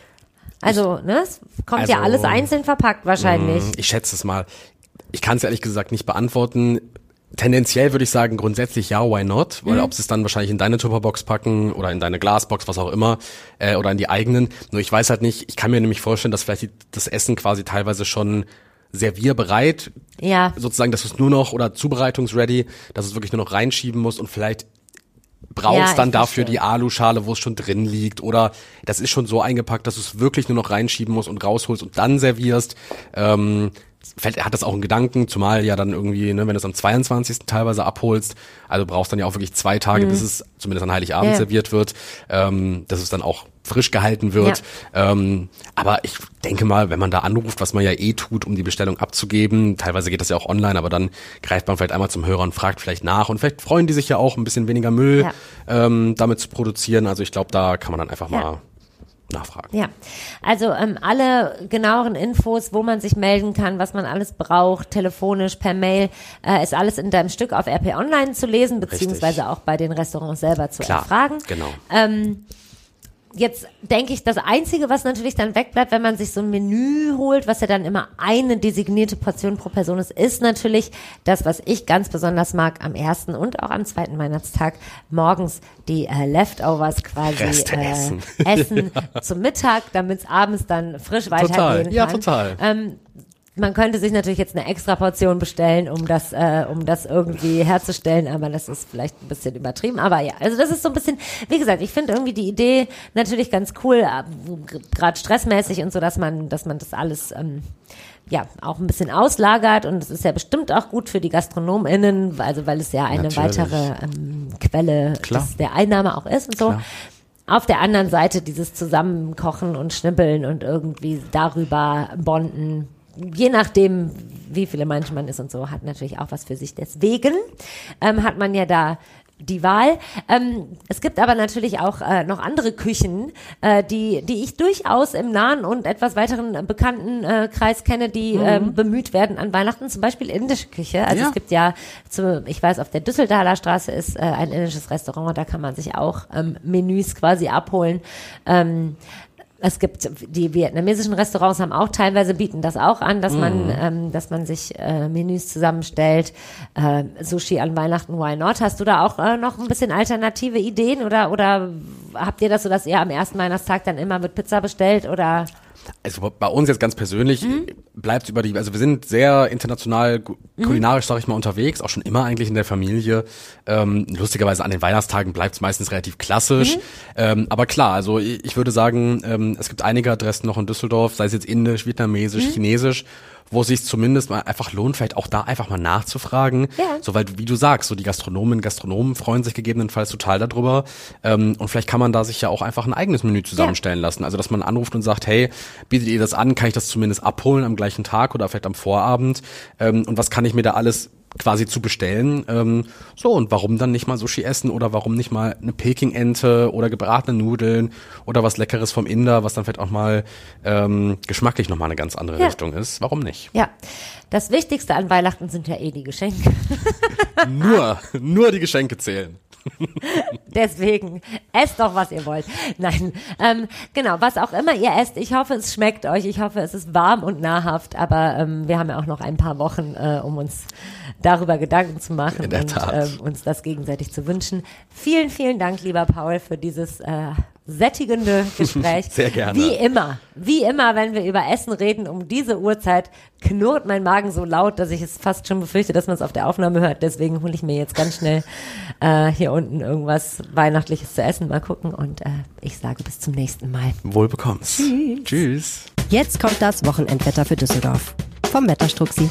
also ne, es kommt Also, ja alles einzeln verpackt wahrscheinlich. Ich schätze es mal. Ich kann es ehrlich gesagt nicht beantworten. Tendenziell würde ich sagen, grundsätzlich ja, why not? Weil ob sie es dann wahrscheinlich in deine Tupperbox packen oder in deine Glasbox, was auch immer, äh, oder in die eigenen. Nur ich weiß halt nicht, ich kann mir nämlich vorstellen, dass vielleicht die, das Essen quasi teilweise schon servierbereit, Ja. sozusagen, dass du es nur noch, oder zubereitungsready, dass du es wirklich nur noch reinschieben musst und vielleicht brauchst Ja, ich dann dafür verstehe. die Aluschale, wo es schon drin liegt, oder das ist schon so eingepackt, dass du es wirklich nur noch reinschieben musst und rausholst und dann servierst. Ähm, Vielleicht hat das auch einen Gedanken, zumal ja dann irgendwie, ne, wenn du es am zweiundzwanzigsten teilweise abholst, also brauchst dann ja auch wirklich zwei Tage, bis es zumindest an Heiligabend Ja. serviert wird, ähm, dass es dann auch frisch gehalten wird. Ähm, aber ich denke mal, wenn man da anruft, was man ja eh tut, um die Bestellung abzugeben, teilweise geht das ja auch online, aber dann greift man vielleicht einmal zum Hörer und fragt vielleicht nach und vielleicht freuen die sich ja auch, ein bisschen weniger Müll Ja. ähm, damit zu produzieren. Also ich glaube, da kann man dann einfach Ja. mal nachfragen. Ja, also ähm, alle genaueren Infos, wo man sich melden kann, was man alles braucht, telefonisch, per Mail, äh, ist alles in deinem Stück auf R P Online zu lesen, beziehungsweise auch bei den Restaurants selber zu Klar, erfragen. genau. Ähm, Jetzt denke ich, das Einzige, was natürlich dann wegbleibt, wenn man sich so ein Menü holt, was ja dann immer eine designierte Portion pro Person ist, ist natürlich das, was ich ganz besonders mag am ersten und auch am zweiten Weihnachtstag, morgens die äh, Leftovers quasi Reste äh, essen. essen zum Mittag, damit es abends dann frisch weitergehen Total, kann. ja, total. Ähm, man könnte sich natürlich jetzt eine extra Portion bestellen, um das, äh, um das irgendwie herzustellen, aber das ist vielleicht ein bisschen übertrieben. Aber ja, also das ist so ein bisschen, wie gesagt, ich finde irgendwie die Idee natürlich ganz cool, gerade stressmäßig und so, dass man, dass man das alles ähm, ja auch ein bisschen auslagert und es ist ja bestimmt auch gut für die GastronomInnen, also weil es ja eine Natürlich. weitere ähm, Quelle Klar. des, der Einnahme auch ist und so. Klar. Auf der anderen Seite dieses Zusammenkochen und Schnippeln und irgendwie darüber bonden, je nachdem, wie viele Menschen man ist und so, hat natürlich auch was für sich. Deswegen ähm, hat man ja da die Wahl. Ähm, es gibt aber natürlich auch äh, noch andere Küchen, äh, die die ich durchaus im nahen und etwas weiteren äh, bekannten äh, Kreis kenne, die mhm. ähm, bemüht werden an Weihnachten, zum Beispiel indische Küche. Also ja. es gibt ja, zu, ich weiß, auf der Düsseldorfer Straße ist äh, ein indisches Restaurant, da kann man sich auch ähm, Menüs quasi abholen. Ähm, Es gibt, die vietnamesischen Restaurants haben auch teilweise, bieten das auch an, dass man, mm. ähm, dass man sich äh, Menüs zusammenstellt. Äh, Sushi an Weihnachten, why not? Hast du da auch äh, noch ein bisschen alternative Ideen oder, oder habt ihr das so, dass ihr am ersten Weihnachtstag dann immer mit Pizza bestellt oder? Also bei uns jetzt ganz persönlich mhm. bleibt über die, also wir sind sehr international kulinarisch, mhm. sag ich mal, unterwegs, auch schon immer eigentlich in der Familie. Ähm, lustigerweise an den Weihnachtstagen bleibt es meistens relativ klassisch. Mhm. Ähm, aber klar, also ich, ich würde sagen, ähm, es gibt einige Adressen noch in Düsseldorf, sei es jetzt indisch, vietnamesisch, mhm. chinesisch, wo es sich zumindest mal einfach lohnt, vielleicht auch da einfach mal nachzufragen. Ja. So, weil, wie du sagst, so die Gastronomen, Gastronomen freuen sich gegebenenfalls total darüber. Ähm, und vielleicht kann man da sich ja auch einfach ein eigenes Menü zusammenstellen ja. lassen. Also, dass man anruft und sagt, hey, bietet ihr das an? Kann ich das zumindest abholen am gleichen Tag oder vielleicht am Vorabend? Ähm, und was kann ich mir da alles quasi zu bestellen? Ähm, so, und warum dann nicht mal Sushi essen oder warum nicht mal eine Peking-Ente oder gebratene Nudeln oder was Leckeres vom Inder, was dann vielleicht auch mal ähm, geschmacklich nochmal eine ganz andere ja. Richtung ist? Warum nicht? Ja, das Wichtigste an Weihnachten sind ja eh die Geschenke. nur, nur die Geschenke zählen. Deswegen, esst doch, was ihr wollt. Nein, ähm, genau, was auch immer ihr esst, ich hoffe, es schmeckt euch, ich hoffe, es ist warm und nahrhaft, aber ähm, wir haben ja auch noch ein paar Wochen, äh, um uns darüber Gedanken zu machen und ähm, uns das gegenseitig zu wünschen. Vielen, vielen Dank, lieber Paul, für dieses äh, sättigende Gespräch. Sehr gerne. Wie immer, wie immer, wenn wir über Essen reden, um diese Uhrzeit knurrt mein Magen so laut, dass ich es fast schon befürchte, dass man es auf der Aufnahme hört. Deswegen hole ich mir jetzt ganz schnell äh, hier unten irgendwas Weihnachtliches zu essen. Mal gucken und äh, ich sage bis zum nächsten Mal. Wohl bekomm's. Tschüss. Tschüss. Jetzt kommt das Wochenendwetter für Düsseldorf. Vom Wetterstruxi.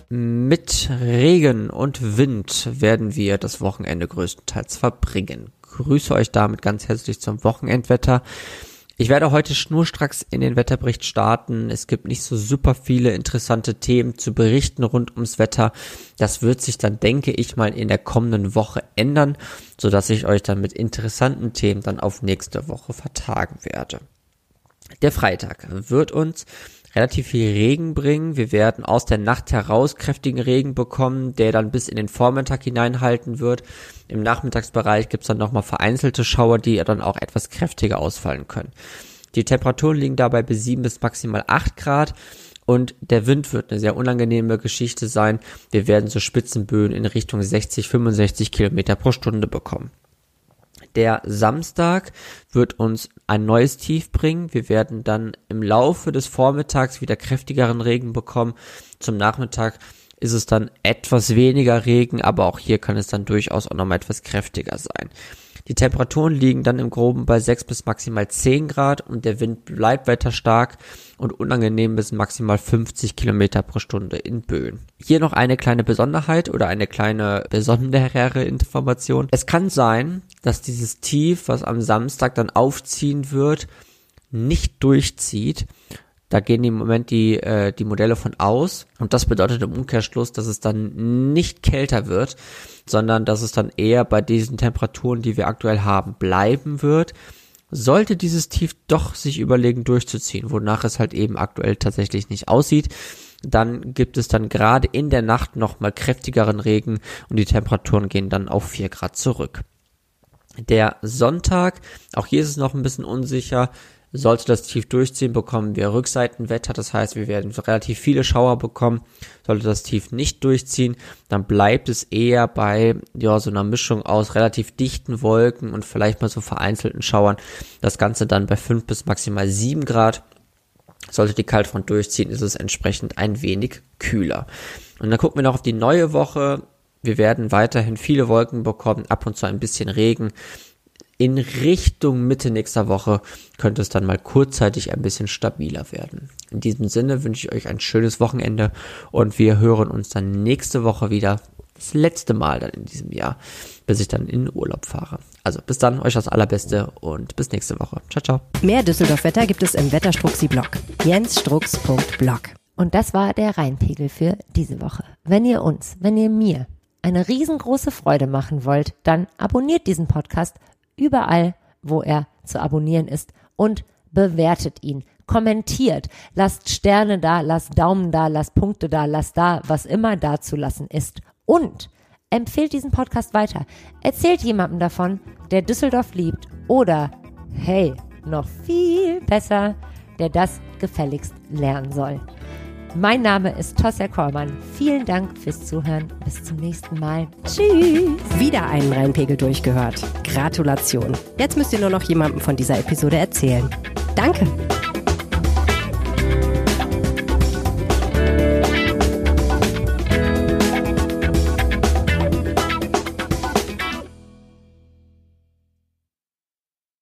Mit Regen und Wind werden wir das Wochenende größtenteils verbringen. Grüße euch damit ganz herzlich zum Wochenendwetter. Ich werde heute schnurstracks in den Wetterbericht starten. Es gibt nicht so super viele interessante Themen zu berichten rund ums Wetter. Das wird sich dann, denke ich mal, in der kommenden Woche ändern, sodass ich euch dann mit interessanten Themen dann auf nächste Woche vertagen werde. Der Freitag wird uns relativ viel Regen bringen. Wir werden aus der Nacht heraus kräftigen Regen bekommen, der dann bis in den Vormittag hineinhalten wird. Im Nachmittagsbereich gibt es dann nochmal vereinzelte Schauer, die dann auch etwas kräftiger ausfallen können. Die Temperaturen liegen dabei bis sieben bis maximal acht Grad und der Wind wird eine sehr unangenehme Geschichte sein. Wir werden so Spitzenböen in Richtung sechzig, fünfundsechzig Kilometer pro Stunde bekommen. Der Samstag wird uns ein neues Tief bringen. Wir werden dann im Laufe des Vormittags wieder kräftigeren Regen bekommen. Zum Nachmittag ist es dann etwas weniger Regen, aber auch hier kann es dann durchaus auch nochmal etwas kräftiger sein. Die Temperaturen liegen dann im Groben bei sechs bis maximal zehn Grad und der Wind bleibt weiter stark und unangenehm bis maximal fünfzig Kilometer pro Stunde in Böen. Hier noch eine kleine Besonderheit oder eine kleine besondere Information. Es kann sein, dass dieses Tief, was am Samstag dann aufziehen wird, nicht durchzieht. Da gehen im Moment die, äh, die Modelle von aus und das bedeutet im Umkehrschluss, dass es dann nicht kälter wird, sondern dass es dann eher bei diesen Temperaturen, die wir aktuell haben, bleiben wird. Sollte dieses Tief doch sich überlegen durchzuziehen, wonach es halt eben aktuell tatsächlich nicht aussieht, dann gibt es dann gerade in der Nacht nochmal kräftigeren Regen und die Temperaturen gehen dann auf vier Grad zurück. Der Sonntag, auch hier ist es noch ein bisschen unsicher. Sollte das Tief durchziehen, bekommen wir Rückseitenwetter, das heißt, wir werden relativ viele Schauer bekommen. Sollte das Tief nicht durchziehen, dann bleibt es eher bei ja so einer Mischung aus relativ dichten Wolken und vielleicht mal so vereinzelten Schauern. Das Ganze dann bei fünf bis maximal sieben Grad. Sollte die Kaltfront durchziehen, ist es entsprechend ein wenig kühler. Und dann gucken wir noch auf die neue Woche. Wir werden weiterhin viele Wolken bekommen, ab und zu ein bisschen Regen. In Richtung Mitte nächster Woche könnte es dann mal kurzzeitig ein bisschen stabiler werden. In diesem Sinne wünsche ich euch ein schönes Wochenende und wir hören uns dann nächste Woche wieder, das letzte Mal dann in diesem Jahr, bis ich dann in den Urlaub fahre. Also bis dann, euch das Allerbeste und bis nächste Woche. Ciao, ciao. Mehr Düsseldorf-Wetter gibt es im Wetterstruxi-Blog. jens strux punkt blog. Und das war der Rheinpegel für diese Woche. Wenn ihr uns, wenn ihr mir eine riesengroße Freude machen wollt, dann abonniert diesen Podcast überall, wo er zu abonnieren ist und bewertet ihn. Kommentiert, lasst Sterne da, lasst Daumen da, lasst Punkte da, lasst da, was immer da zu lassen ist. Und empfehlt diesen Podcast weiter. Erzählt jemandem davon, der Düsseldorf liebt oder, hey, noch viel besser, der das gefälligst lernen soll. Mein Name ist Tosja Kormann. Vielen Dank fürs Zuhören. Bis zum nächsten Mal. Tschüss. Wieder einen Rheinpegel durchgehört. Gratulation. Jetzt müsst ihr nur noch jemandem von dieser Episode erzählen. Danke.